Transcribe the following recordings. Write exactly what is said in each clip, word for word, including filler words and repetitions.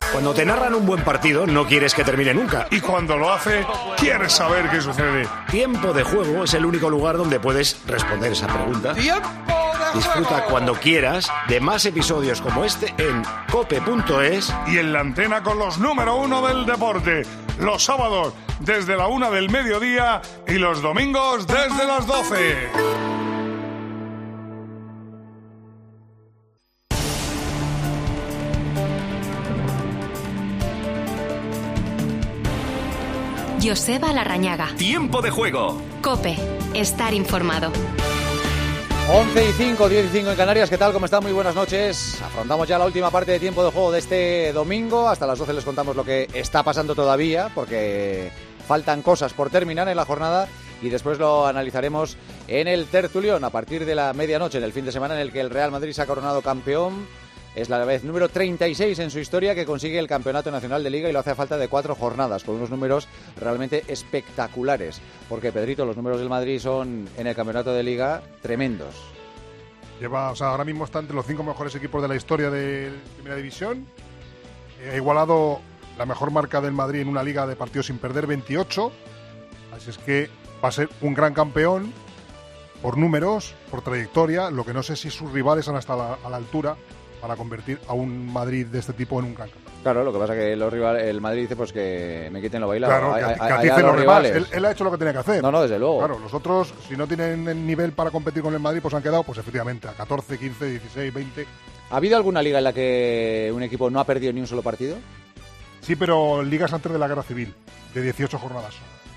Cuando te narran un buen partido, no quieres que termine nunca. Y cuando lo hace, quieres saber qué sucede. Tiempo de Juego es el único lugar donde puedes responder esa pregunta. ¡Tiempo de Disfruta juego! cuando quieras de más episodios como este en cope punto es. Y en la antena con los número uno del deporte. Los sábados desde la una del mediodía y los domingos desde las doce. Joseba Larrañaga. Tiempo de Juego. COPE. Estar informado. once y cinco, diez y cinco en Canarias. ¿Qué tal? ¿Cómo están? Muy buenas noches. Afrontamos ya la última parte de Tiempo de Juego de este domingo. Hasta las doce les contamos lo que está pasando todavía, porque faltan cosas por terminar en la jornada y después lo analizaremos en el tertulión a partir de la medianoche, en el fin de semana en el que el Real Madrid se ha coronado campeón. Es la vez número treinta y seis en su historia que consigue el Campeonato Nacional de Liga y lo hace a falta de cuatro jornadas, con unos números realmente espectaculares. Porque, Pedrito, los números del Madrid son en el Campeonato de Liga tremendos. Lleva, o sea, ahora mismo está entre los cinco mejores equipos de la historia de Primera División. Ha igualado la mejor marca del Madrid en una liga de partidos sin perder, veintiocho. Así es que va a ser un gran campeón por números, por trayectoria. Lo que no sé si sus rivales han estado a la, a la altura para convertir a un Madrid de este tipo en un gran campeón. Claro, lo que pasa es que los rivales, el Madrid dice pues que me quiten lo bailado. Claro, que, a, que a, a ti a los rivales. Él, él ha hecho lo que tenía que hacer. No, no, desde luego. Claro, los otros, si no tienen el nivel para competir con el Madrid, pues han quedado, pues efectivamente, a catorce, quince, dieciséis, veinte. ¿Ha habido alguna liga en la que un equipo no ha perdido ni un solo partido? Sí, pero ligas antes de la Guerra Civil, de dieciocho jornadas.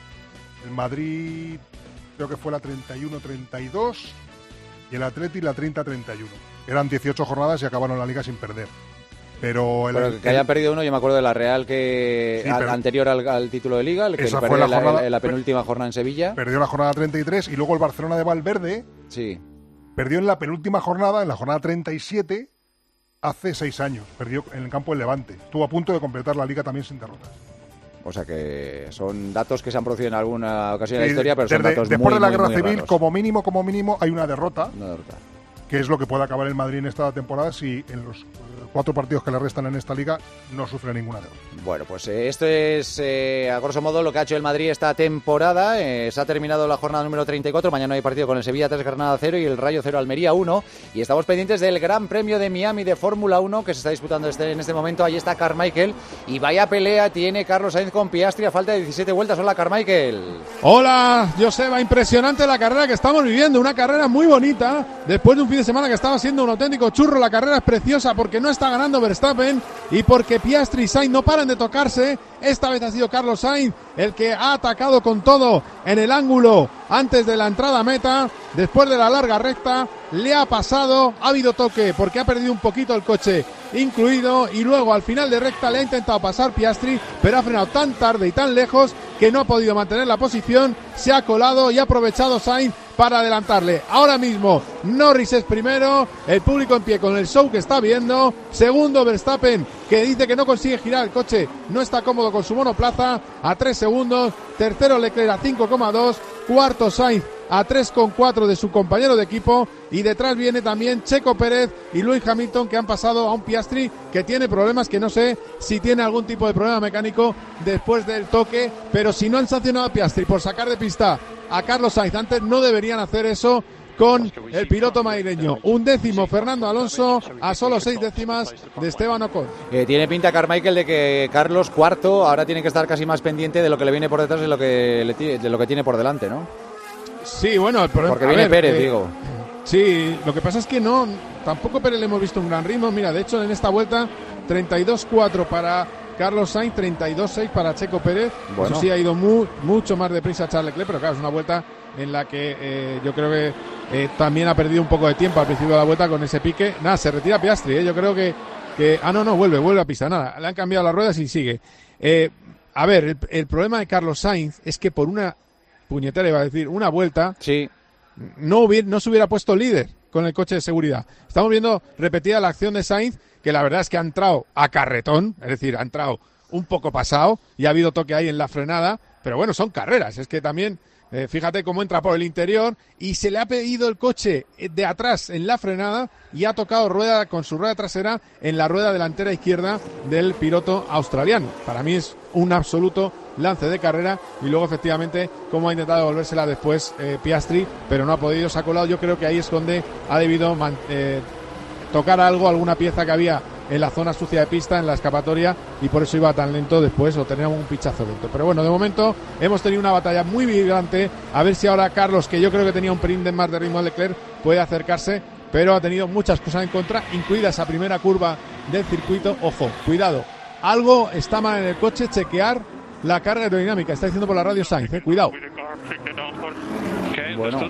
El Madrid creo que fue la treinta y uno treinta y dos y el Atleti la treinta treinta y uno. Eran dieciocho jornadas y acabaron la liga sin perder. Pero, el, pero que el, hayan perdido uno, yo me acuerdo de la Real que sí, a, pero, anterior al, al título de Liga, el que esa perdió fue la, la, jornada, la, la penúltima jornada en Sevilla. Perdió la jornada treinta y tres y luego el Barcelona de Valverde sí. perdió en la penúltima jornada, en la jornada treinta y siete, hace seis años. Perdió en el campo del Levante. Estuvo a punto de completar la liga también sin derrotas. O sea que son datos que se han producido en alguna ocasión en la Sí, historia, pero son desde, datos después muy, de la muy, Guerra muy Civil, raros. como mínimo, como mínimo, hay una derrota. Una derrota. Que es lo que puede acabar el Madrid en esta temporada si en los cuatro partidos que le restan en esta liga no sufre ninguna derrota. Bueno, pues eh, esto es eh, a grosso modo lo que ha hecho el Madrid esta temporada. Eh, se ha terminado la jornada número treinta y cuatro, mañana hay partido con el Sevilla tres Granada cero y el Rayo cero Almería uno, y estamos pendientes del Gran Premio de Miami de Fórmula uno que se está disputando este, en este momento. Ahí está Carmichael y vaya pelea tiene Carlos Sainz con Piastri a falta de diecisiete vueltas. Hola, Carmichael. Hola, Joseba, impresionante la carrera que estamos viviendo, una carrera muy bonita después de un fin de semana que estaba siendo un auténtico churro. La carrera es preciosa porque no está ganando Verstappen y porque Piastri y Sainz no paran de tocarse. Esta vez ha sido Carlos Sainz el que ha atacado con todo en el ángulo antes de la entrada a meta. Después de la larga recta le ha pasado, ha habido toque porque ha perdido un poquito el coche incluido y luego al final de recta le ha intentado pasar Piastri, pero ha frenado tan tarde y tan lejos que no ha podido mantener la posición. Se ha colado y ha aprovechado Sainz para adelantarle. Ahora mismo Norris es primero, el público en pie con el show que está viendo. Segundo Verstappen, que dice que no consigue girar el coche, no está cómodo con su monoplaza, a tres segundos. Tercero Leclerc a cinco coma dos. Cuarto Sainz a tres coma cuatro de su compañero de equipo, y detrás viene también Checo Pérez y Lewis Hamilton, que han pasado a un Piastri que tiene problemas, que no sé si tiene algún tipo de problema mecánico después del toque, pero si no han sancionado a Piastri por sacar de pista a Carlos Sainz antes, no deberían hacer eso con el piloto madrileño. Un décimo Fernando Alonso a solo seis décimas de Esteban Ocon. Eh, tiene pinta Carmichael de que Carlos cuarto ahora tiene que estar casi más pendiente de lo que le viene por detrás de lo que, le, de lo que tiene por delante, ¿no? Sí, bueno, el problema, porque viene ver, Pérez, eh, digo. Sí, lo que pasa es que no, tampoco Pérez le hemos visto un gran ritmo. Mira, de hecho en esta vuelta treinta y dos cuatro para Carlos Sainz, treinta y dos seis para Checo Pérez. Bueno. Eso sí, ha ido muy, mucho más deprisa Charles Leclerc, pero claro, es una vuelta en la que eh, yo creo que eh, también ha perdido un poco de tiempo al principio de la vuelta con ese pique. Nada, se retira Piastri, eh, yo creo que, que... Ah, no, no, vuelve, vuelve a pista, nada, le han cambiado las ruedas y sigue. Eh, a ver, el, el problema de Carlos Sainz es que por una puñetera, iba a decir, una vuelta... Sí. No, hubiera, no se hubiera puesto líder con el coche de seguridad. Estamos viendo repetida la acción de Sainz, que la verdad es que ha entrado a carretón, es decir, ha entrado un poco pasado y ha habido toque ahí en la frenada, pero bueno, son carreras, es que también Eh, fíjate cómo entra por el interior y se le ha pedido el coche de atrás en la frenada y ha tocado rueda con su rueda trasera en la rueda delantera izquierda del piloto australiano. Para mí es un absoluto lance de carrera y luego efectivamente cómo ha intentado devolvérsela después eh, Piastri, pero no ha podido, se ha colado. Yo creo que ahí es donde ha debido man- eh, tocar algo, alguna pieza que había en la zona sucia de pista, en la escapatoria, y por eso iba tan lento después, o teníamos un pinchazo lento. Pero bueno, de momento hemos tenido una batalla muy vibrante, a ver si ahora Carlos, que yo creo que tenía un pelín de más de ritmo de Leclerc, puede acercarse, pero ha tenido muchas cosas en contra, incluida esa primera curva del circuito. Ojo, cuidado, algo está mal en el coche, chequear la carga aerodinámica, está diciendo por la radio Sainz, eh, cuidado. Bueno,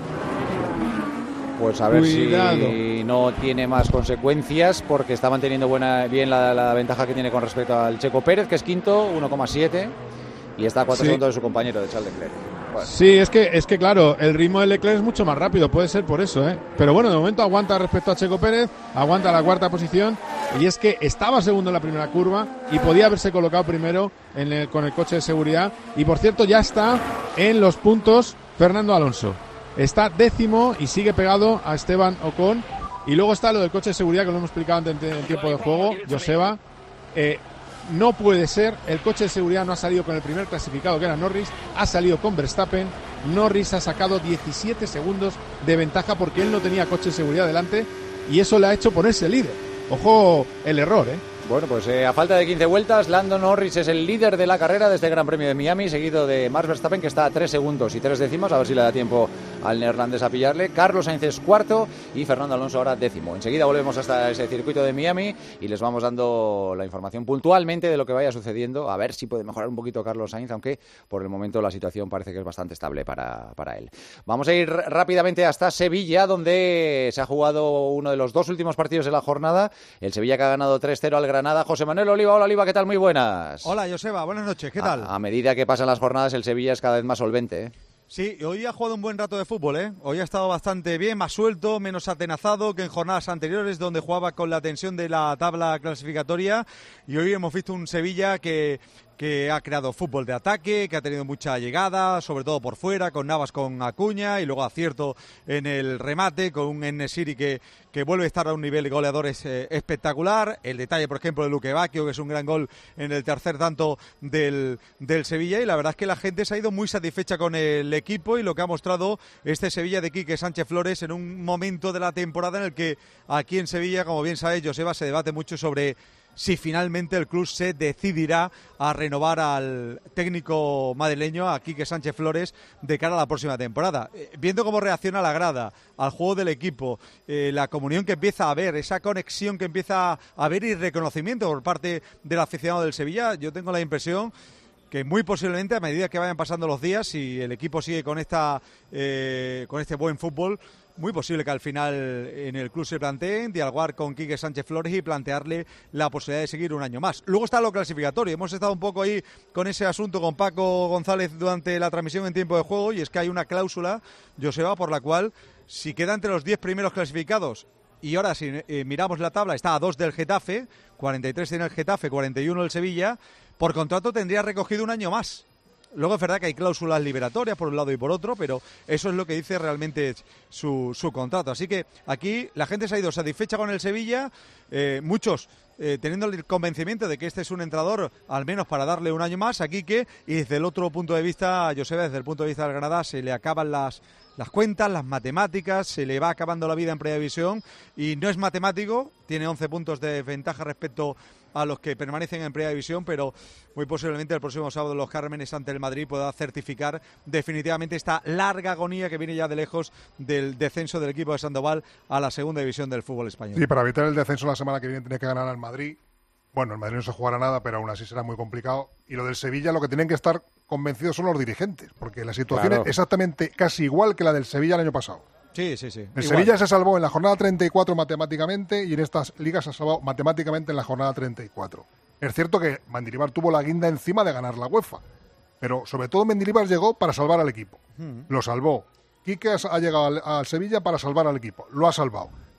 pues a ver Cuidado. si no tiene más consecuencias, porque está manteniendo buena, bien la, la ventaja que tiene con respecto al Checo Pérez, que es quinto, uno coma siete, y está a cuatro Sí. segundos de su compañero, de Charles Leclerc. Bueno. Sí, es que, es que claro, el ritmo de Leclerc es mucho más rápido, puede ser por eso, ¿eh? Pero bueno, de momento aguanta respecto a Checo Pérez, aguanta la cuarta posición, y es que estaba segundo en la primera curva y podía haberse colocado primero en el, con el coche de seguridad, y por cierto ya está en los puntos Fernando Alonso. Está décimo y sigue pegado a Esteban Ocon. Y luego está lo del coche de seguridad, que lo hemos explicado antes en tiempo de juego, Joseba. Eh, no puede ser, el coche de seguridad no ha salido con el primer clasificado, que era Norris, ha salido con Verstappen. Norris ha sacado diecisiete segundos de ventaja porque él no tenía coche de seguridad delante, y eso le ha hecho ponerse líder. Ojo el error, ¿eh? Bueno, pues eh, a falta de quince vueltas, Lando Norris es el líder de la carrera de este Gran Premio de Miami, seguido de Max Verstappen, que está a tres segundos y tres décimos, a ver si le da tiempo al neerlandés a pillarle. Carlos Sainz es cuarto y Fernando Alonso ahora décimo. Enseguida volvemos hasta ese circuito de Miami y les vamos dando la información puntualmente de lo que vaya sucediendo, a ver si puede mejorar un poquito Carlos Sainz, aunque por el momento la situación parece que es bastante estable para, para él. Vamos a ir rápidamente hasta Sevilla, donde se ha jugado uno de los dos últimos partidos de la jornada. El Sevilla, que ha ganado tres cero al Granada. José Manuel Oliva, hola Oliva, ¿qué tal? Muy buenas. Hola Joseba, buenas noches, ¿qué tal? A, a medida que pasan las jornadas, el Sevilla es cada vez más solvente, ¿eh? Sí, hoy ha jugado un buen rato de fútbol, ¿eh? Hoy ha estado bastante bien, más suelto, menos atenazado que en jornadas anteriores, donde jugaba con la tensión de la tabla clasificatoria, y hoy hemos visto un Sevilla que... que ha creado fútbol de ataque, que ha tenido mucha llegada, sobre todo por fuera, con Navas, con Acuña, y luego acierto en el remate, con un En-Nesyri que, que vuelve a estar a un nivel de goleadores eh, espectacular. El detalle, por ejemplo, de Luque Bacchio, que es un gran gol en el tercer tanto del, del Sevilla, y la verdad es que la gente se ha ido muy satisfecha con el equipo y lo que ha mostrado este Sevilla de Quique Sánchez Flores en un momento de la temporada en el que aquí en Sevilla, como bien sabéis, Joseba, se debate mucho sobre si finalmente el club se decidirá a renovar al técnico madrileño, a Quique Sánchez Flores, de cara a la próxima temporada. Eh, viendo cómo reacciona la grada al juego del equipo, eh, la comunión que empieza a haber, esa conexión que empieza a haber y reconocimiento por parte del aficionado del Sevilla, yo tengo la impresión que muy posiblemente, a medida que vayan pasando los días, si el equipo sigue con esta eh, con este buen fútbol, muy posible que al final en el club se planteen dialogar con Quique Sánchez Flores y plantearle la posibilidad de seguir un año más. Luego está lo clasificatorio. Hemos estado un poco ahí con ese asunto con Paco González durante la transmisión en tiempo de juego, y es que hay una cláusula, Joseba, por la cual si queda entre los diez primeros clasificados, y ahora si eh, miramos la tabla, está a dos del Getafe, cuarenta y tres tiene el Getafe, cuarenta y uno el Sevilla, por contrato tendría recogido un año más. Luego es verdad que hay cláusulas liberatorias por un lado y por otro, pero eso es lo que dice realmente su, su contrato. Así que aquí la gente se ha ido satisfecha con el Sevilla, eh, muchos eh, teniendo el convencimiento de que este es un entrenador al menos para darle un año más a Quique, y desde el otro punto de vista, Joseba, desde el punto de vista del Granada, se le acaban las, las cuentas, las matemáticas, se le va acabando la vida en Primera División, y no es matemático, tiene once puntos de ventaja respecto a los que permanecen en Primera División, pero muy posiblemente el próximo sábado los Cármenes ante el Madrid pueda certificar definitivamente esta larga agonía que viene ya de lejos del descenso del equipo de Sandoval a la Segunda División del fútbol español. Sí, para evitar el descenso la semana que viene tiene que ganar al Madrid. Bueno, el Madrid no se jugará nada, pero aún así será muy complicado. Y lo del Sevilla, lo que tienen que estar convencidos son los dirigentes, porque la situación Claro. es exactamente casi igual que la del Sevilla el año pasado. Sí, sí, sí. El Igual. Sevilla se salvó en la jornada treinta y cuatro matemáticamente, y en estas ligas se ha salvado matemáticamente en la jornada treinta y cuatro. Es cierto que Mendilibar tuvo la guinda encima de ganar la UEFA, pero sobre todo Mendilibar llegó para salvar al equipo. Mm. Lo salvó. Quique ha llegado al, al Sevilla para salvar al equipo. Lo ha salvado.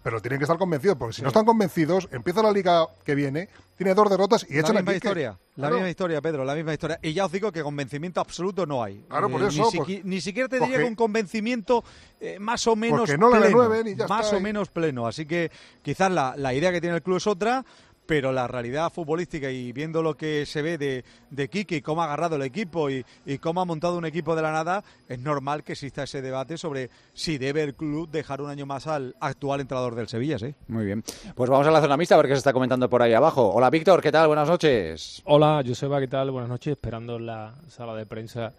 pero tienen que estar convencidos, porque si sí. no están convencidos, empieza la liga que viene, tiene dos derrotas y la echan misma aquí. Historia, que... La claro. misma historia, Pedro, la misma historia. Y ya os digo que convencimiento absoluto no hay. Claro, por eh, eso. Ni, pues, siqui- ni siquiera te porque, diría un convencimiento eh, más o menos porque no pleno. la renueven y ya más está, o y... menos pleno. Así que quizás la, la idea que tiene el club es otra, pero la realidad futbolística y viendo lo que se ve de, de Quique y cómo ha agarrado el equipo y, y cómo ha montado un equipo de la nada, es normal que exista ese debate sobre si debe el club dejar un año más al actual entrenador del Sevilla, ¿sí? Muy bien. Pues vamos a la zona mixta a ver qué se está comentando por ahí abajo. Hola, Víctor, ¿qué tal? Buenas noches. Hola, Joseba, ¿qué tal? Buenas noches. Esperando en la sala de prensa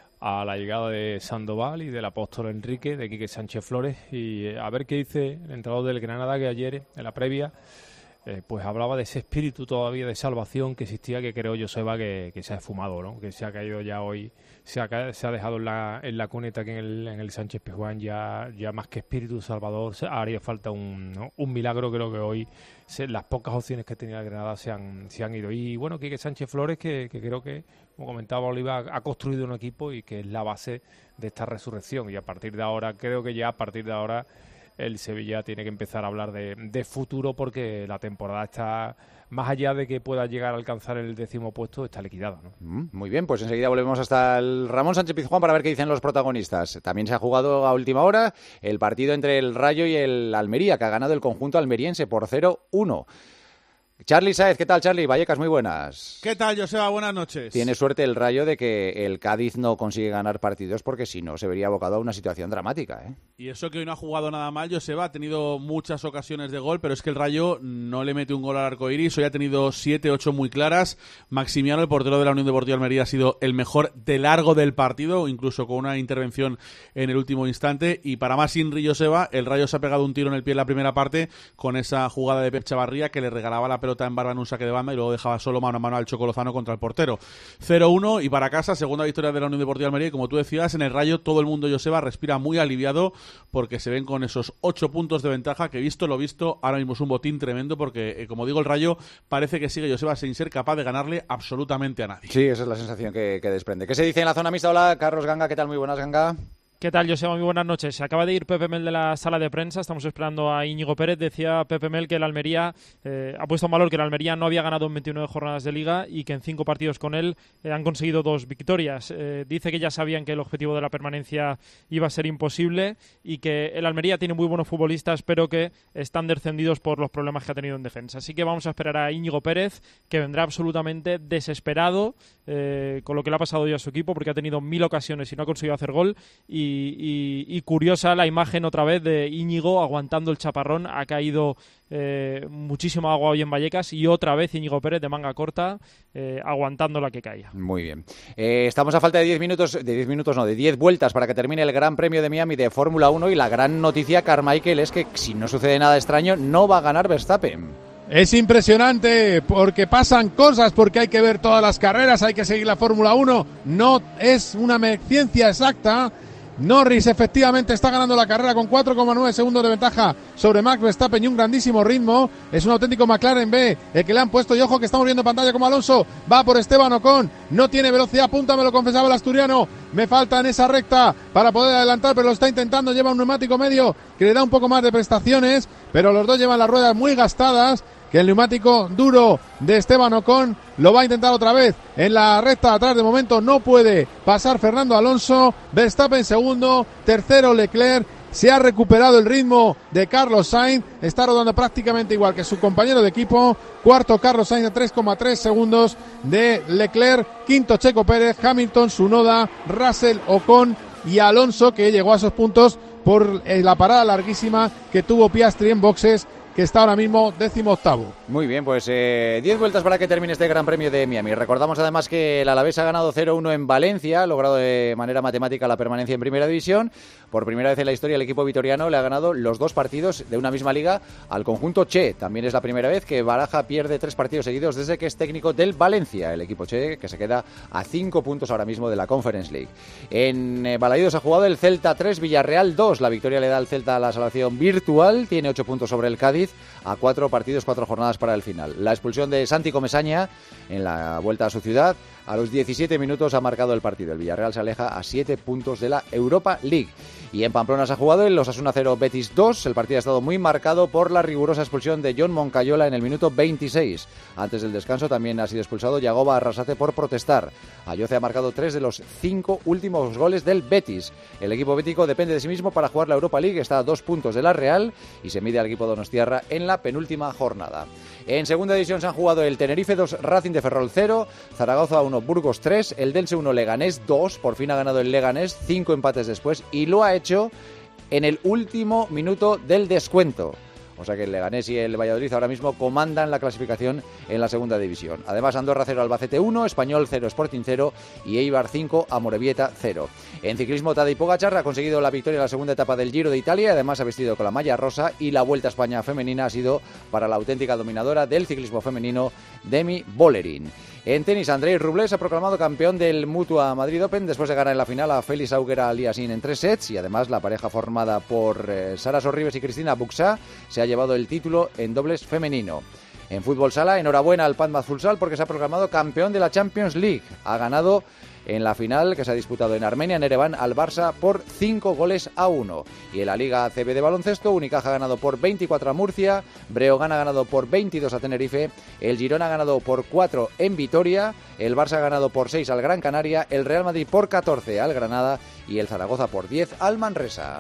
a la llegada de Sandoval y del apóstol Enrique, de Quique Sánchez Flores, y a ver qué dice el entrenador del Granada, que ayer, en la previa, Eh, pues hablaba de ese espíritu todavía de salvación que existía, que creo, Joseba, que, que se ha esfumado, ¿no? Que se ha caído ya hoy, se ha, se ha dejado en la, en la cuneta aquí en el, en el Sánchez Pizjuán, ya, ya más que espíritu salvador, se, haría falta un, ¿no? un milagro. Creo que hoy se, las pocas opciones que tenía el Granada se han, se han ido. Y bueno, Quique Sánchez Flores, que, que creo que, como comentaba Oliva, ha, ha construido un equipo y que es la base de esta resurrección. Y a partir de ahora, creo que ya a partir de ahora el Sevilla tiene que empezar a hablar de, de futuro, porque la temporada está, más allá de que pueda llegar a alcanzar el décimo puesto, está liquidada, ¿no? Mm, muy bien, pues enseguida volvemos hasta el Ramón Sánchez Pizjuán para ver qué dicen los protagonistas. También se ha jugado a última hora el partido entre el Rayo y el Almería, que ha ganado el conjunto almeriense por cero uno. Charly Sáez, ¿qué tal, Charly? Vallecas, muy buenas. ¿Qué tal, Joseba? Buenas noches. Tiene suerte el Rayo de que el Cádiz no consigue ganar partidos, porque si no se vería abocado a una situación dramática, ¿eh? Y eso que hoy no ha jugado nada mal, Joseba, ha tenido muchas ocasiones de gol, pero es que el Rayo no le mete un gol al arco iris. Hoy ha tenido siete, ocho muy claras. Maximiano, el portero de la Unión Deportiva Almería, ha sido el mejor de largo del partido, incluso con una intervención en el último instante. Y para más Inri, Joseba, el Rayo se ha pegado un tiro en el pie en la primera parte con esa jugada de Pep Chavarría, que le regalaba la pelota en barba en un saque de banda y luego dejaba solo mano a mano al Choco Lozano contra el portero. cero uno y para casa, segunda victoria de la Unión Deportiva Almería. Y como tú decías, en el Rayo todo el mundo, Joseba, respira muy aliviado, porque se ven con esos ocho puntos de ventaja, que visto lo visto, ahora mismo es un botín tremendo, porque eh, como digo, el Rayo parece que sigue, Joseba, sin ser capaz de ganarle absolutamente a nadie. Sí, esa es la sensación que, que desprende. ¿Qué se dice en la zona mixta? Hola, Carlos Ganga, ¿qué tal? Muy buenas, Ganga. ¿Qué tal, Joseba? Muy buenas noches. Se acaba de ir Pepe Mel de la sala de prensa. Estamos esperando a Íñigo Pérez. Decía Pepe Mel que el Almería eh, ha puesto en valor que el Almería no había ganado en veintinueve jornadas de Liga y que en cinco partidos con él eh, han conseguido dos victorias. Eh, dice que ya sabían que el objetivo de la permanencia iba a ser imposible y que el Almería tiene muy buenos futbolistas, pero que están descendidos por los problemas que ha tenido en defensa. Así que vamos a esperar a Íñigo Pérez, que vendrá absolutamente desesperado eh, con lo que le ha pasado hoy a su equipo, porque ha tenido mil ocasiones y no ha conseguido hacer gol. Y Y, y, y curiosa la imagen otra vez de Íñigo aguantando el chaparrón. Ha caído eh, muchísimo agua hoy en Vallecas y otra vez Íñigo Pérez de manga corta eh, aguantando la que caía. Muy bien. Eh, estamos a falta de diez minutos, de diez minutos no, de diez vueltas para que termine el Gran Premio de Miami de Fórmula uno, y la gran noticia, Carmichael, es que si no sucede nada extraño no va a ganar Verstappen. Es impresionante porque pasan cosas, porque hay que ver todas las carreras, hay que seguir la Fórmula uno, no es una ciencia exacta. Norris efectivamente está ganando la carrera con cuatro coma nueve segundos de ventaja sobre Max Verstappen y un grandísimo ritmo. Es un auténtico McLaren B el que le han puesto, y ojo que estamos viendo pantalla como Alonso va por Esteban Ocon, no tiene velocidad punta, me lo confesaba el asturiano, me falta en esa recta para poder adelantar, pero lo está intentando, lleva un neumático medio que le da un poco más de prestaciones, pero los dos llevan las ruedas muy gastadas, que el neumático duro de Esteban Ocon lo va a intentar otra vez en la recta de atrás. De momento no puede pasar Fernando Alonso. Verstappen segundo, tercero Leclerc. Se ha recuperado el ritmo de Carlos Sainz, está rodando prácticamente igual que su compañero de equipo. Cuarto Carlos Sainz a tres coma tres segundos de Leclerc. Quinto Checo Pérez, Hamilton, Tsunoda, Russell, Ocon y Alonso, que llegó a esos puntos por la parada larguísima que tuvo Piastri en boxes, que está ahora mismo décimo octavo. Muy bien, pues eh, diez vueltas para que termine este Gran Premio de Miami. Recordamos además que el Alavés ha ganado cero uno en Valencia, ha logrado de manera matemática la permanencia en Primera División. Por primera vez en la historia el equipo vitoriano le ha ganado los dos partidos de una misma liga al conjunto Che. También es la primera vez que Baraja pierde tres partidos seguidos desde que es técnico del Valencia, el equipo Che, que se queda a cinco puntos ahora mismo de la Conference League. En eh, Balaídos ha jugado el Celta tres, Villarreal dos. La victoria le da al Celta la salvación virtual, tiene ocho puntos sobre el Cádiz. Madrid a cuatro partidos, cuatro jornadas para el final. La expulsión de Santi Comesaña en la vuelta a su ciudad, a los diecisiete minutos ha marcado el partido. El Villarreal se aleja a siete puntos de la Europa League. Y en Pamplona se ha jugado el Osasuna cero Betis dos. El partido ha estado muy marcado por la rigurosa expulsión de John Moncayola en el minuto veintiséis. Antes del descanso también ha sido expulsado Yagoba Arrasate por protestar. Ayoce ha marcado tres de los cinco últimos goles del Betis. El equipo bético depende de sí mismo para jugar la Europa League. Está a dos puntos de la Real y se mide al equipo donostiarra en la penúltima jornada. En segunda división se han jugado el Tenerife dos, Racing de Ferrol cero, Zaragoza uno, Burgos tres, el Dense uno, Leganés dos. Por fin ha ganado el Leganés, cinco empates después, y lo ha hecho en el último minuto del descuento. O sea que el Leganés y el Valladolid ahora mismo comandan la clasificación en la segunda división. Además, Andorra cero, Albacete uno, Español cero, Sporting cero y Eibar cinco, Amorebieta cero. En ciclismo, Tadej Pogačar ha conseguido la victoria en la segunda etapa del Giro de Italia. Además, ha vestido con la malla rosa y la Vuelta a España femenina ha sido para la auténtica dominadora del ciclismo femenino, Demi Vollering. En tenis, Andrei Rublev se ha proclamado campeón del Mutua Madrid Open después de ganar en la final a Félix Auger-Aliassime en tres sets, y además la pareja formada por eh, Sara Sorribes y Cristina Buxá se ha llevado el título en dobles femenino. En fútbol sala, enhorabuena al Padma Futsal porque se ha proclamado campeón de la Champions League. Ha ganado en la final que se ha disputado en Armenia, en Ereván, al Barça por cinco goles a uno. Y en la Liga A C B de baloncesto, Unicaja ha ganado por veinticuatro a Murcia, Breogán ha ganado por veintidós a Tenerife, el Girona ha ganado por cuatro en Vitoria, el Barça ha ganado por seis al Gran Canaria, el Real Madrid por catorce al Granada y el Zaragoza por diez al Manresa.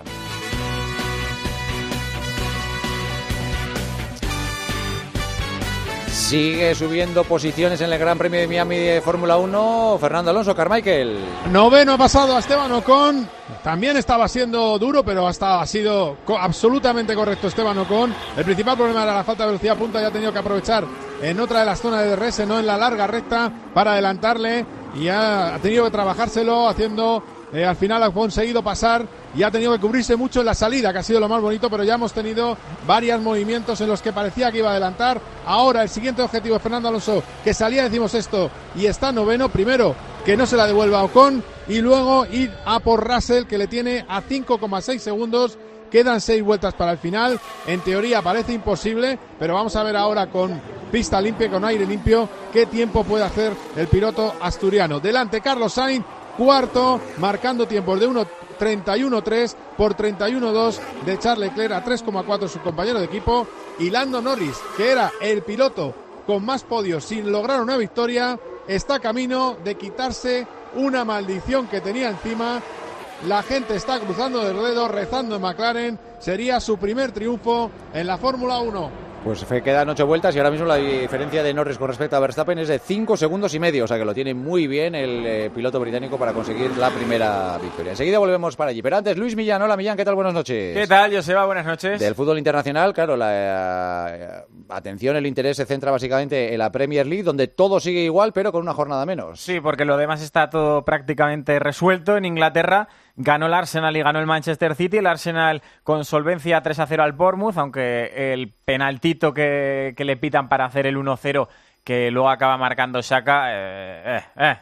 Sigue subiendo posiciones en el Gran Premio de Miami de Fórmula uno, Fernando Alonso, Carmichael. Noveno ha pasado a Esteban Ocon. También estaba siendo duro, pero hasta ha sido co- absolutamente correcto Esteban Ocon. El principal problema era la falta de velocidad punta, y ha tenido que aprovechar en otra de las zonas de D R S, no en la larga recta, para adelantarle, y ha, ha tenido que trabajárselo haciendo... Eh, al final ha conseguido pasar y ha tenido que cubrirse mucho en la salida, que ha sido lo más bonito, pero ya hemos tenido varios movimientos en los que parecía que iba a adelantar. Ahora el siguiente objetivo es Fernando Alonso, que salía decimos esto y está noveno. Primero, que no se la devuelva a Ocon, y luego ir a por Russell, que le tiene a cinco coma seis segundos. Quedan seis vueltas para el final. En teoría parece imposible, pero vamos a ver ahora con pista limpia, con aire limpio, qué tiempo puede hacer el piloto asturiano. Delante Carlos Sainz, cuarto, marcando tiempos de uno treinta y uno tres por treinta y uno dos de Charles Leclerc, a tres coma cuatro su compañero de equipo. Y Lando Norris, que era el piloto con más podios sin lograr una victoria, está camino de quitarse una maldición que tenía encima. La gente está cruzando de dedos, rezando en McLaren. Sería su primer triunfo en la Fórmula uno. Pues quedan ocho vueltas y ahora mismo la diferencia de Norris con respecto a Verstappen es de cinco segundos y medio, o sea que lo tiene muy bien el eh, piloto británico para conseguir la primera victoria. Enseguida volvemos para allí, pero antes Luis Millán. Hola Millán, ¿qué tal? Buenas noches. ¿Qué tal, Joseba? Buenas noches. Del fútbol internacional, claro, la eh, atención, el interés se centra básicamente en la Premier League, donde todo sigue igual, pero con una jornada menos. Sí, porque lo demás está todo prácticamente resuelto. En Inglaterra ganó el Arsenal y ganó el Manchester City. El Arsenal con solvencia tres a cero al Bournemouth, aunque el penaltito que, que le pitan para hacer el uno cero, que luego acaba marcando Xhaka, eh, eh, eh,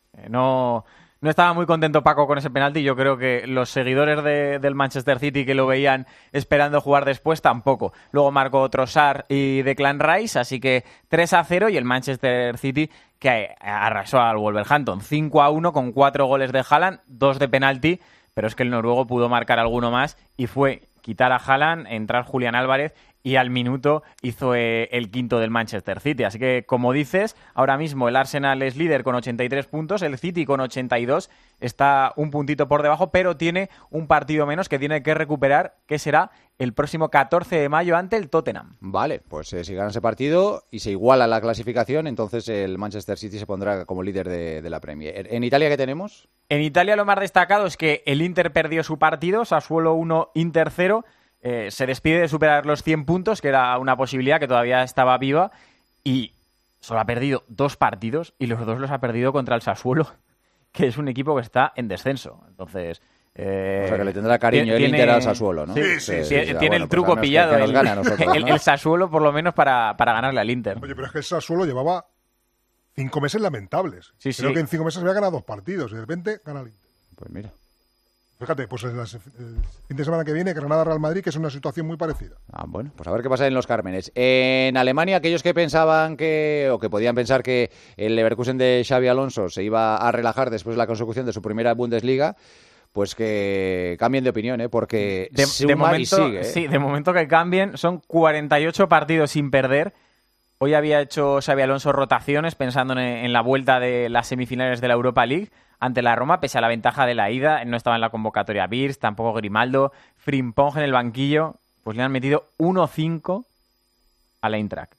no... No estaba muy contento Paco con ese penalti. Yo creo que los seguidores de, del Manchester City que lo veían esperando jugar después tampoco. Luego marcó Trossard y Declan Rice, así que tres a cero, y el Manchester City que arrasó al Wolverhampton cinco a uno con cuatro goles de Haaland, dos de penalti, pero es que el noruego pudo marcar alguno más y fue quitar a Haaland, entrar Julián Álvarez, y al minuto hizo eh, el quinto del Manchester City. Así que, como dices, ahora mismo el Arsenal es líder con ochenta y tres puntos, el City con ochenta y dos, está un puntito por debajo, pero tiene un partido menos que tiene que recuperar, que será el próximo catorce de mayo ante el Tottenham. Vale, pues eh, si gana ese partido y se iguala la clasificación, entonces el Manchester City se pondrá como líder de, de la Premier. ¿En Italia qué tenemos? En Italia lo más destacado es que el Inter perdió su partido, Sassuolo uno, Inter cero. Eh, se despide de superar los cien puntos, que era una posibilidad que todavía estaba viva, y solo ha perdido dos partidos, y los dos los ha perdido contra el Sassuolo, que es un equipo que está en descenso. Entonces... Eh, o sea que le tendrá cariño tiene, el Inter al Sassuolo, ¿no? Sí, sí, sí, sí, sí. Tiene bueno, el truco pues pillado, que, que el, nosotros, ¿no? el, el Sassuolo por lo menos para, para ganarle al Inter. Oye, pero es que el Sassuolo llevaba cinco meses lamentables. Sí, sí. Creo que en cinco meses había ganado dos partidos y de repente gana el Inter. Pues mira. Fíjate, pues el, el fin de semana que viene, Granada-Real Madrid, que es una situación muy parecida. Ah, bueno, pues a ver qué pasa en los Cármenes. En Alemania, aquellos que pensaban que, o que podían pensar que el Leverkusen de Xabi Alonso se iba a relajar después de la consecución de su primera Bundesliga, pues que cambien de opinión, ¿eh? Porque de, de momento, sigue, ¿eh? Sí, de momento que cambien. Son cuarenta y ocho partidos sin perder. Hoy había hecho Xabi Alonso rotaciones pensando en, en la vuelta de las semifinales de la Europa League ante la Roma, pese a la ventaja de la ida. No estaba en la convocatoria Birz, tampoco Grimaldo, Frimpong en el banquillo. Pues le han metido uno cinco a la Eintracht.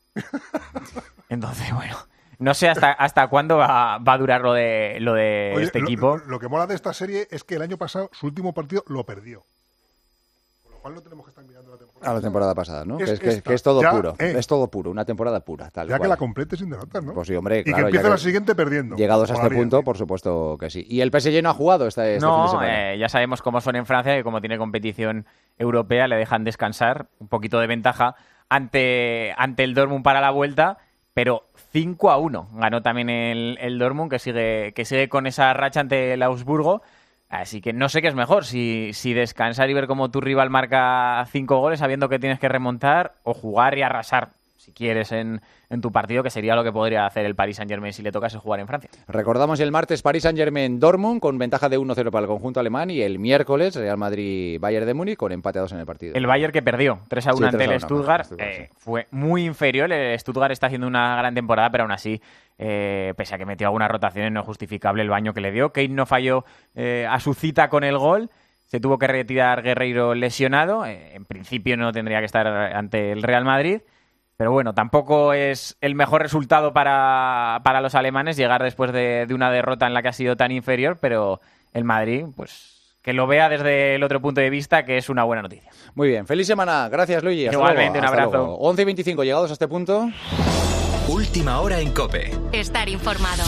Entonces, bueno, no sé hasta hasta cuándo va, va a durar lo de, lo de Oye, este lo, equipo. Lo, lo que mola de esta serie es que el año pasado su último partido lo perdió. Con lo cual no tenemos que estar mirando la temporada. A la temporada pasada, ¿no? Es, que, es, que, esta, que es todo ya, puro, eh. es todo puro, una temporada pura, tal Ya cual. que la complete sin derrotas, ¿no? Pues sí, hombre, y claro, que empiece ya la que siguiente perdiendo. Llegados a este Molaría, punto, tío. por supuesto que sí. ¿Y el P S G no ha jugado este, este fin de No, semana? eh, ya sabemos cómo son en Francia, que como tiene competición europea le dejan descansar, un poquito de ventaja ante, ante el Dortmund para la vuelta, pero cinco a uno ganó también el, el Dortmund, que sigue, que sigue con esa racha ante el Augsburgo. Así que no sé qué es mejor, si, si descansar y ver cómo tu rival marca cinco goles sabiendo que tienes que remontar, o jugar y arrasar, si quieres, en, en tu partido, que sería lo que podría hacer el Paris Saint-Germain si le tocase jugar en Francia. Recordamos el martes Paris Saint-Germain-Dortmund con ventaja de uno cero para el conjunto alemán, y el miércoles Real Madrid-Bayern de Múnich con empate a dos en el partido. El Bayern que perdió tres a uno Sí, ante el tres a uno, Stuttgart, Stuttgart, eh, sí. fue muy inferior. El Stuttgart está haciendo una gran temporada, pero aún así, eh, pese a que metió algunas rotaciones, no es justificable el baño que le dio. Kane no falló eh, a su cita con el gol. Se tuvo que retirar Guerreiro lesionado. Eh, en principio no tendría que estar ante el Real Madrid. Pero bueno, tampoco es el mejor resultado para, para los alemanes llegar después de, de una derrota en la que ha sido tan inferior, pero el Madrid, pues que lo vea desde el otro punto de vista, que es una buena noticia. Muy bien, feliz semana. Gracias, Luigi. Hasta Igualmente, luego. un Hasta abrazo. luego. once y veinticinco, llegados a este punto. Última hora en COPE. Estar informado.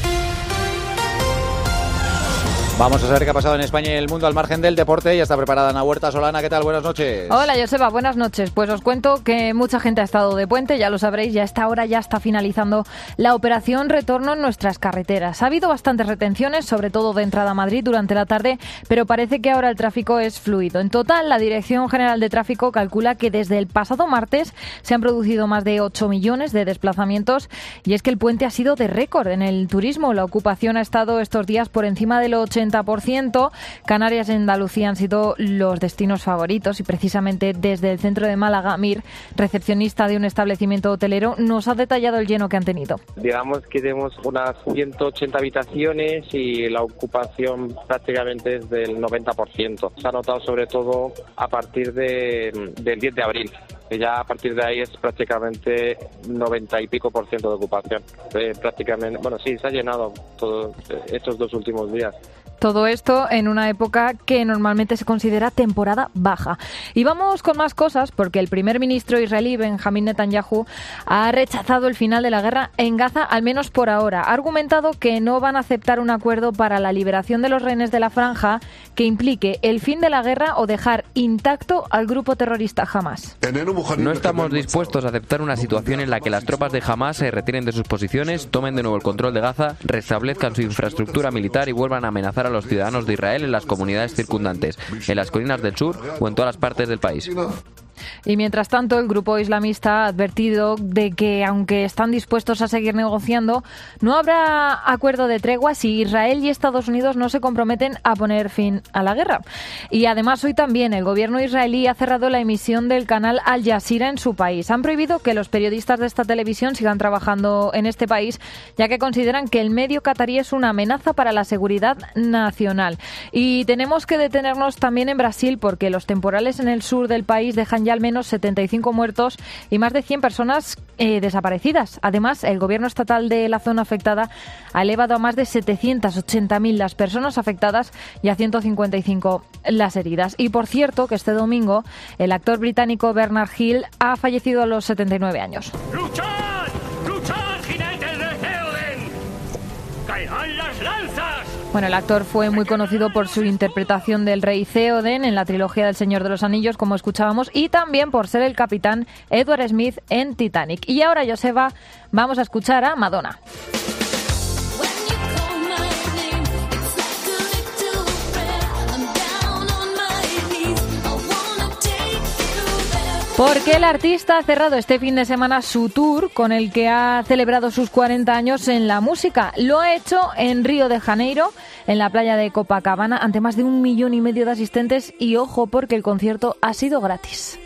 Vamos a saber qué ha pasado en España y en el mundo al margen del deporte. Ya está preparada Ana Huerta. Solana, ¿qué tal? Buenas noches. Hola, Joseba, buenas noches. Pues os cuento que mucha gente ha estado de puente, ya lo sabréis, ya a esta hora ya está finalizando la operación Retorno en nuestras carreteras. Ha habido bastantes retenciones, sobre todo de entrada a Madrid durante la tarde, pero parece que ahora el tráfico es fluido. En total, la Dirección General de Tráfico calcula que desde el pasado martes se han producido más de ocho millones de desplazamientos, y es que el puente ha sido de récord en el turismo. La ocupación ha estado estos días por encima del ochenta por ciento. Canarias y Andalucía han sido los destinos favoritos, y precisamente desde el centro de Málaga, Mir, recepcionista de un establecimiento hotelero, nos ha detallado el lleno que han tenido. Digamos que tenemos unas ciento ochenta habitaciones y la ocupación prácticamente es del noventa por ciento. Se ha notado sobre todo a partir de, del diez de abril. Que ya a partir de ahí es prácticamente noventa y pico por ciento de ocupación. Eh, prácticamente, bueno, sí, se ha llenado todos estos dos últimos días. Todo esto en una época que normalmente se considera temporada baja. Y vamos con más cosas, porque el primer ministro israelí, Benjamín Netanyahu, ha rechazado el final de la guerra en Gaza, al menos por ahora. Ha argumentado que no van a aceptar un acuerdo para la liberación de los rehenes de la franja que implique el fin de la guerra o dejar intacto al grupo terrorista Hamas. No estamos dispuestos a aceptar una situación en la que las tropas de Hamas se retiren de sus posiciones, tomen de nuevo el control de Gaza, restablezcan su infraestructura militar y vuelvan a amenazar a los ciudadanos de Israel en las comunidades circundantes, en las colinas del sur o en todas las partes del país. Y mientras tanto, el grupo islamista ha advertido de que, aunque están dispuestos a seguir negociando, no habrá acuerdo de tregua si Israel y Estados Unidos no se comprometen a poner fin a la guerra. Y además, hoy también el gobierno israelí ha cerrado la emisión del canal Al Jazeera en su país. Han prohibido que los periodistas de esta televisión sigan trabajando en este país, ya que consideran que el medio catarí es una amenaza para la seguridad nacional. Y tenemos que detenernos también en Brasil, porque los temporales en el sur del país dejan ya al menos setenta y cinco muertos y más de cien personas eh, desaparecidas. Además, el gobierno estatal de la zona afectada ha elevado a más de setecientas ochenta mil las personas afectadas y a ciento cincuenta y cinco las heridas. Y por cierto, que este domingo el actor británico Bernard Hill ha fallecido a los setenta y nueve años. ¡Luchad! ¡Luchad, jinetes de Theoden! ¡Caerán las lanzas! Bueno, el actor fue muy conocido por su interpretación del rey Theoden en la trilogía del Señor de los Anillos, como escuchábamos, y también por ser el capitán Edward Smith en Titanic. Y ahora, Joseba, vamos a escuchar a Madonna. Porque el artista ha cerrado este fin de semana su tour con el que ha celebrado sus cuarenta años en la música. Lo ha hecho en Río de Janeiro, en la playa de Copacabana, ante más de un millón y medio de asistentes. Y ojo, porque el concierto ha sido gratis.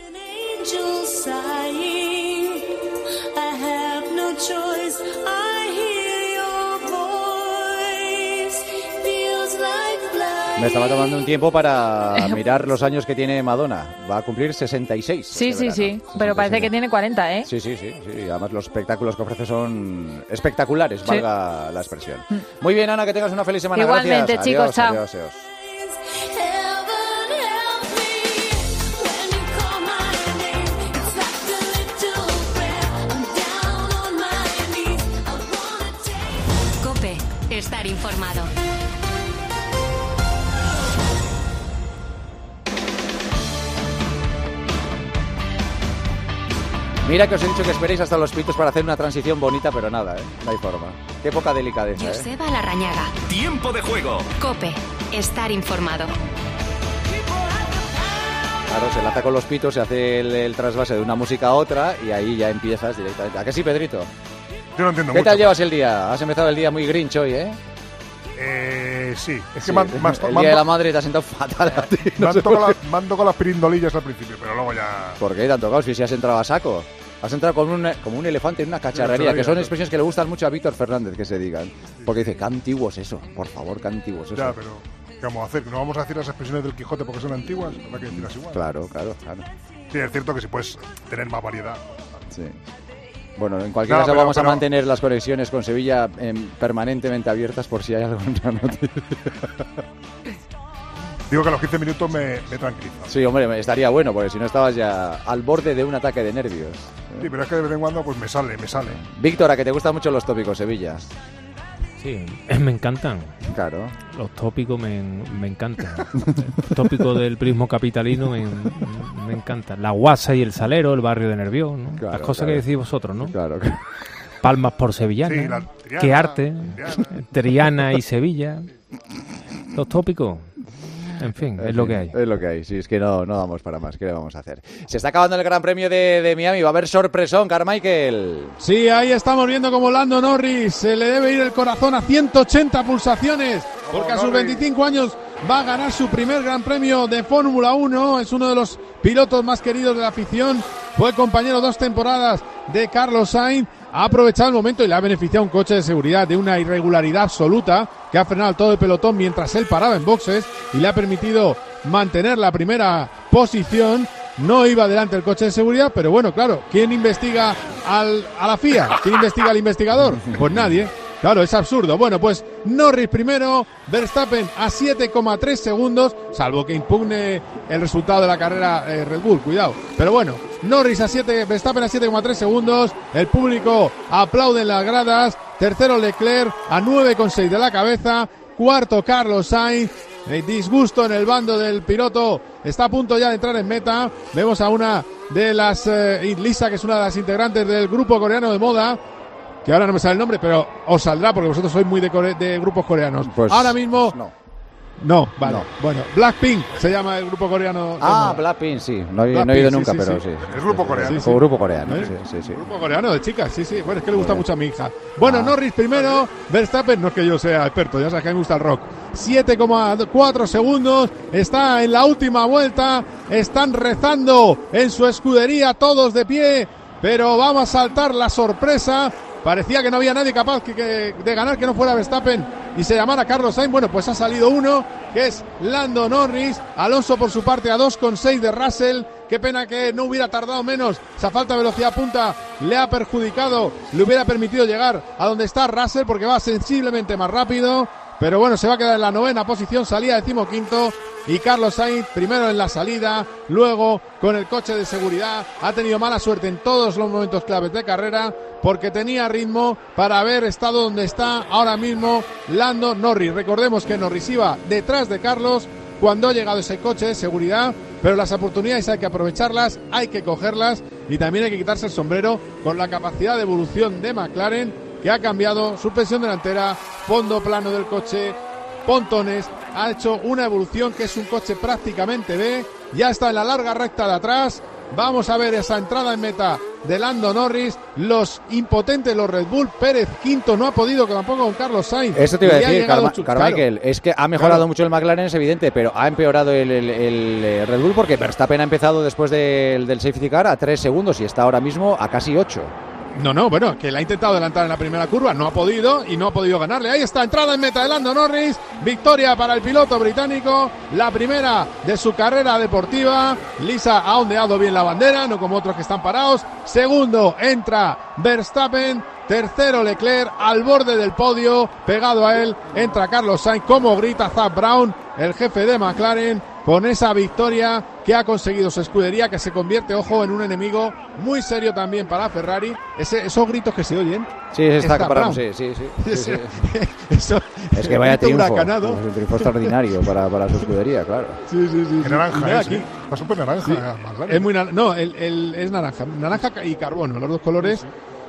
Me estaba tomando un tiempo para mirar los años que tiene Madonna. Va a cumplir sesenta y seis. Sí, este sí, sí. verano. Pero parece que tiene cuarenta, ¿eh? Sí, sí, sí, sí. Además los espectáculos que ofrece son espectaculares, Sí. valga la expresión. Muy bien, Ana, que tengas una feliz semana. Igualmente, Gracias. chicos, Adiós, chao. adiós, adiós. COPE. Estar informado. Mira que os he dicho que esperéis hasta los pitos para hacer una transición bonita, pero nada, ¿eh? No hay forma. Qué poca delicadeza, ¿eh? Joseba Larrañaga. Tiempo de juego. COPE. Estar informado. Claro, se lanza con los pitos, se hace el, el trasvase de una música a otra y ahí ya empiezas directamente. ¿A qué sí, Pedrito? Yo no entiendo ¿Qué mucho. tal llevas el día? Has empezado el día muy grinch hoy, ¿eh? Eh, sí, es Sí, que man, man, el man, día de la madre te ha sentado fatal a ti. me No han sé tocado por la- me han tocado las pirindolillas al principio, pero luego ya... ¿Por qué te han tocado? Si si has entrado a saco. Has entrado con un, como un elefante en una cacharrería, que son expresiones que le gustan mucho a Víctor Fernández que se digan. Porque dice, qué antiguo es eso, por favor, qué antiguo es eso. Ya, pero ¿qué vamos a hacer? ¿Que no vamos a decir las expresiones del Quijote porque son antiguas? Habrá que decirlas igual. Claro, claro, claro. Sí, es cierto que si puedes tener más variedad. Sí. Bueno, en cualquier No, caso pero- vamos pero- a mantener las conexiones con Sevilla em, permanentemente abiertas por si hay alguna noticia. Digo que a los quince minutos me, me tranquiliza. Sí, hombre, estaría bueno, porque si no estabas ya al borde de un ataque de nervios. Sí, pero es que de vez en cuando pues me sale, me sale. Víctor, a que te gustan mucho los tópicos, Sevilla. Sí, me encantan. Claro. Los tópicos me, me encantan. El tópico del prismo capitalino me, me encanta. La Guasa y el Salero, el barrio de Nervión, ¿no? Claro, Las cosas claro. que decís vosotros, ¿no? Claro. Palmas por Sevillana. Sí, la Triana, Qué arte. Triana. Triana y Sevilla. Los tópicos. En fin, es lo que hay. Es lo que hay, sí, es que no, no damos para más. ¿Qué le vamos a hacer? Se está acabando el Gran Premio de, de Miami. Va a haber sorpresón, Carmichael. Sí, ahí estamos viendo como Lando Norris se le debe ir el corazón a ciento ochenta pulsaciones, porque a sus Norris. veinticinco años va a ganar su primer Gran Premio de Fórmula uno. Es uno de los pilotos más queridos de la afición. Fue compañero dos temporadas de Carlos Sainz. Ha aprovechado el momento y le ha beneficiado un coche de seguridad de una irregularidad absoluta que ha frenado todo el pelotón mientras él paraba en boxes y le ha permitido mantener la primera posición. No iba delante el coche de seguridad, pero bueno, claro, ¿quién investiga al, a la F I A? ¿Quién investiga al investigador? Pues nadie. Claro, es absurdo. Bueno, pues Norris primero, Verstappen a siete coma tres segundos, salvo que impugne el resultado de la carrera eh, Red Bull, cuidado. Pero bueno, Norris a siete, Verstappen a siete coma tres segundos, el público aplaude en las gradas, tercero Leclerc a nueve coma seis de la cabeza, cuarto Carlos Sainz. El disgusto en el bando del piloto está a punto ya de entrar en meta. Vemos a una de las, eh, Lisa, que es una de las integrantes del grupo coreano de moda, que ahora no me sale el nombre, pero os saldrá porque vosotros sois muy de, core- de grupos coreanos. Pues, ahora mismo... no. No, vale. No. Bueno, Blackpink se llama el grupo coreano. de Ah, moda. Blackpink, sí. No, he- no he Blackpink, ido sí, nunca, sí, pero sí. sí. Es grupo coreano. Sí, sí. O grupo coreano, ¿Eh? sí, sí, sí. Grupo coreano de chicas, sí, sí. Bueno, es que le gusta Muy mucho a mi hija. Bueno, Ah. Norris primero, Verstappen, no es que yo sea experto, ya sabes que a mí me gusta el rock. siete coma cuatro segundos, está en la última vuelta, están rezando en su escudería, todos de pie, pero vamos a saltar la sorpresa. Parecía que no había nadie capaz que, que- de ganar que no fuera Verstappen y se llamara Carlos Sainz. Bueno, pues ha salido uno, que es Lando Norris. Alonso por su parte a dos coma seis de Russell. Qué pena que no hubiera tardado menos. Esa falta de velocidad punta le ha perjudicado, le hubiera permitido llegar a donde está Russell porque va sensiblemente más rápido. Pero bueno, se va a quedar en la novena posición, salía decimoquinto. Y Carlos Sainz primero en la salida, luego con el coche de seguridad. Ha tenido mala suerte en todos los momentos claves de carrera porque tenía ritmo para haber estado donde está ahora mismo Lando Norris. Recordemos que Norris iba detrás de Carlos cuando ha llegado ese coche de seguridad, pero las oportunidades hay que aprovecharlas, hay que cogerlas y también hay que quitarse el sombrero con la capacidad de evolución de McLaren, que ha cambiado suspensión delantera, fondo plano del coche, pontones, ha hecho una evolución que es un coche prácticamente B, ya está en la larga recta de atrás Vamos a ver esa entrada en meta de Lando Norris. Los impotentes, los Red Bull. Pérez quinto, no ha podido que tampoco con Carlos Sainz. Eso te iba a decir, Carma Chu- Carmichael. claro. Es que ha mejorado Claro. mucho el McLaren, es evidente, pero ha empeorado el, el- el Red Bull porque Verstappen ha empezado después del, del safety car a tres segundos y está ahora mismo a casi ocho. No, no, bueno, que le ha intentado adelantar en la primera curva, no ha podido y no ha podido ganarle. Ahí está, entrada en meta de Lando Norris, victoria para el piloto británico, la primera de su carrera deportiva. Lisa ha ondeado bien la bandera, no como otros que están parados. Segundo entra Verstappen, tercero Leclerc, al borde del podio, pegado a él entra Carlos Sainz, como grita Zak Brown, el jefe de McLaren, con esa victoria que ha conseguido su escudería, que se convierte, ojo, en un enemigo muy serio también para Ferrari. Ese, esos gritos que se oyen. Sí, está Zak Brown, Brown. sí, sí, sí. sí, sí. Eso, Es que vaya grito triunfo, huracanado. es un triunfo extraordinario para, para su escudería, claro. Sí, sí, sí. Qué naranja Y nada, es, aquí. ¿eh? Va súper naranja. Sí, McLaren. es muy nar- no, el, el- es naranja, naranja y carbono, los dos colores.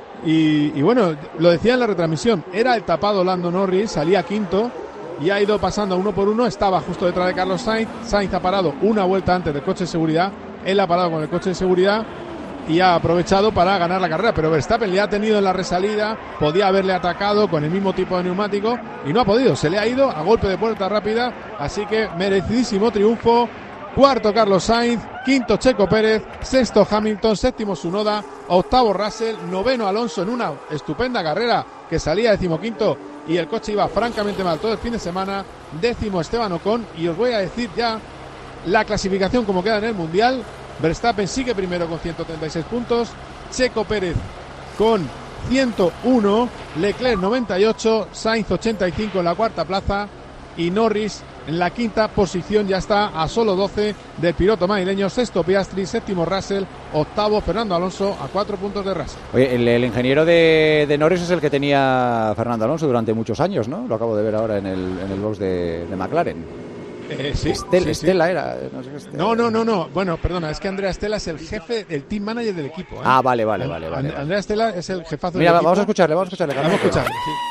Y, y bueno, lo decía en la retransmisión, era el tapado Lando Norris, salía quinto y ha ido pasando uno por uno, estaba justo detrás de Carlos Sainz. Sainz ha parado una vuelta antes del coche de seguridad, él ha parado con el coche de seguridad y ha aprovechado para ganar la carrera, pero Verstappen le ha tenido en la resalida, podía haberle atacado con el mismo tipo de neumático y no ha podido, se le ha ido a golpe de puerta rápida, así que merecidísimo triunfo. Cuarto Carlos Sainz, quinto Checo Pérez, sexto Hamilton, séptimo Tsunoda, octavo Russell, noveno Alonso en una estupenda carrera que salía decimoquinto y el coche iba francamente mal todo el fin de semana, décimo Esteban Ocon. Y os voy a decir ya la clasificación como queda en el Mundial. Verstappen sigue primero con ciento treinta y seis puntos, Checo Pérez con ciento uno, Leclerc noventa y ocho, Sainz ochenta y cinco en la cuarta plaza y Norris en la quinta posición, ya está a solo doce del piloto madrileño, sexto Piastri, séptimo Russell, octavo Fernando Alonso a cuatro puntos de Russell. Oye, el, el ingeniero de, de Norris es el que tenía Fernando Alonso durante muchos años, ¿no? Lo acabo de ver ahora en el, en el box de, de McLaren. Eh, sí, Estel- sí, sí. Estela era. No, sé qué Estela. No, no, no, no. Bueno, perdona, es que Andrea Estela es el jefe, el team manager del equipo. ¿eh? Ah, vale, vale, vale, And- vale, And- vale. Andrea Estela es el jefazo Mira, del equipo. vamos a escucharle, vamos a escucharle. Vamos a Carmen. escucharle, sí.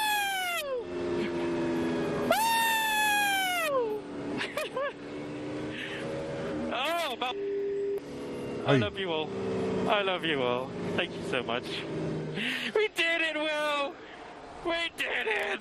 I love you all. I love you all. Thank you so much. We did it, Will! We did it!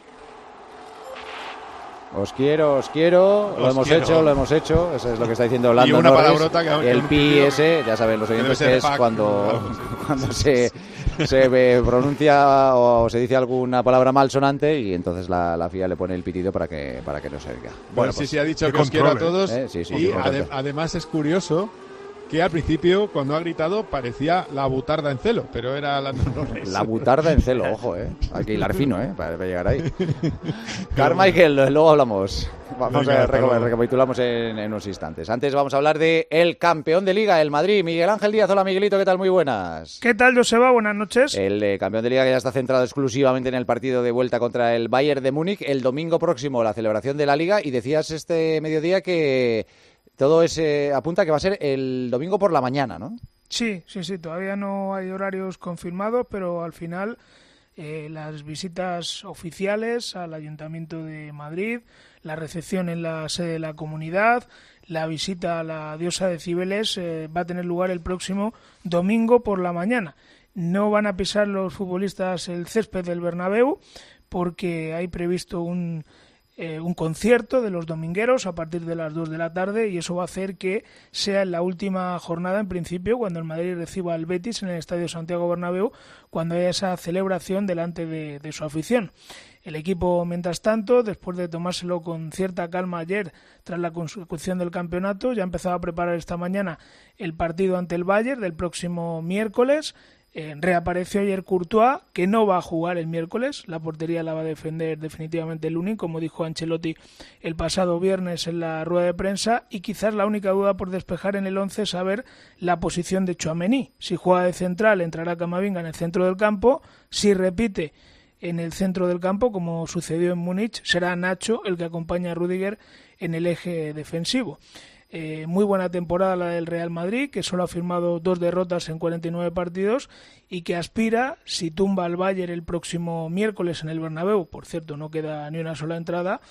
Os quiero, os quiero, lo Os hemos quiero. hecho, lo hemos hecho, eso es lo que está diciendo Lando Y una Norris. palabrota que- el que- pi ese, ya saben los que oyentes debe que ser es fuck. cuando, cuando se, se eh, pronuncia o se dice alguna palabra malsonante y entonces la, la F I A le pone el pitido para que para que no se oiga. Bueno, sí, pues, sí, ha dicho qué que os quiero a control, todos. ¿eh? Sí, sí, y sí, ade- correcto. además es curioso que al principio, cuando ha gritado, parecía la butarda en celo, pero era la Norris. La butarda en celo, ojo, eh. Hay que hilar fino, eh, para, para llegar ahí. Carmichael, luego hablamos. Vamos Venga, a hasta reco- luego. recapitulamos en, en unos instantes. Antes vamos a hablar de el campeón de Liga, el Madrid, Miguel Ángel Díaz. Hola, Miguelito, ¿qué tal? Muy buenas. ¿Qué tal, Joseba? Buenas noches. El eh, campeón de Liga que ya está centrado exclusivamente en el partido de vuelta contra el Bayern de Múnich. El domingo próximo la celebración de la Liga y decías este mediodía que todo es, eh, apunta que va a ser el domingo por la mañana, ¿no? Sí, sí, sí, todavía no hay horarios confirmados, pero al final eh, las visitas oficiales al Ayuntamiento de Madrid, la recepción en la sede de la comunidad, la visita a la diosa de Cibeles eh, va a tener lugar el próximo domingo por la mañana. No van a pisar los futbolistas el césped del Bernabéu porque hay previsto un Eh, un concierto de los domingueros a partir de las dos de la tarde y eso va a hacer que sea en la última jornada en principio cuando el Madrid reciba al Betis en el Estadio Santiago Bernabéu, cuando haya esa celebración delante de, de su afición. El equipo, mientras tanto, después de tomárselo con cierta calma ayer tras la consecución del campeonato, ya ha empezado a preparar esta mañana el partido ante el Bayern del próximo miércoles. Eh, reapareció ayer Courtois, que no va a jugar el miércoles. La portería la va a defender definitivamente Lunin, como dijo Ancelotti el pasado viernes en la rueda de prensa. Y quizás la única duda por despejar en el once es saber la posición de Tchouaméni. Si juega de central, entrará Camavinga en el centro del campo. Si repite en el centro del campo, como sucedió en Múnich, será Nacho el que acompaña a Rüdiger en el eje defensivo. Eh, muy buena temporada la del Real Madrid, que solo ha firmado dos derrotas en cuarenta y nueve partidos y que aspira, si tumba al Bayern el próximo miércoles en el Bernabéu, por cierto no queda ni una sola entrada,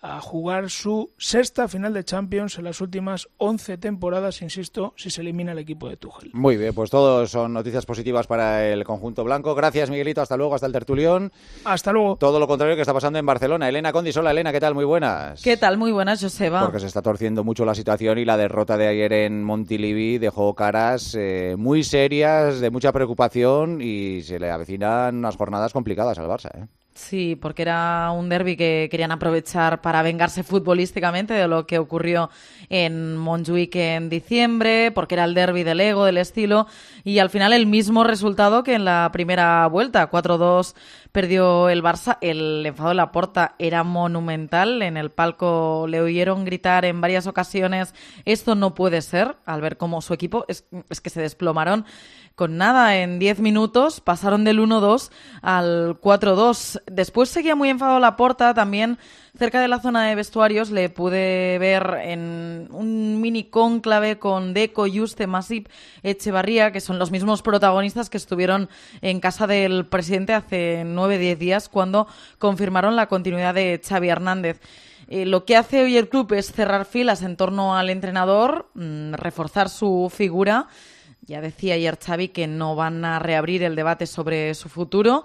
a jugar su sexta final de Champions en las últimas once temporadas, insisto, si se elimina el equipo de Tuchel. Muy bien, pues todos son noticias positivas para el conjunto blanco. Gracias, Miguelito, hasta luego, hasta el tertulión. Hasta luego. Todo lo contrario que está pasando en Barcelona. Elena Condis, hola Elena, ¿qué tal? Muy buenas. ¿Qué tal? Muy buenas, Joseba. Porque se está torciendo mucho la situación y la derrota de ayer en Montilivi dejó caras eh, muy serias, de mucha preocupación, y se le avecinan unas jornadas complicadas al Barça, ¿eh? Sí, porque era un derbi que querían aprovechar para vengarse futbolísticamente de lo que ocurrió en Montjuic en diciembre, porque era el derbi del ego, del estilo, y al final el mismo resultado que en la primera vuelta, cuatro dos perdió el Barça. El enfado de Laporta era monumental, en el palco le oyeron gritar en varias ocasiones, esto no puede ser, al ver cómo su equipo, es, es que se desplomaron. Con nada, en diez minutos pasaron del uno dos al cuatro dos. Después seguía muy enfadado Laporta, también cerca de la zona de vestuarios le pude ver en un mini cónclave con Deco, Juste, Masip, Echevarría, que son los mismos protagonistas que estuvieron en casa del presidente hace nueve, diez días cuando confirmaron la continuidad de Xavi Hernández. Eh, lo que hace hoy el club es cerrar filas en torno al entrenador, mmm, reforzar su figura. Ya decía ayer Xavi que no van a reabrir el debate sobre su futuro,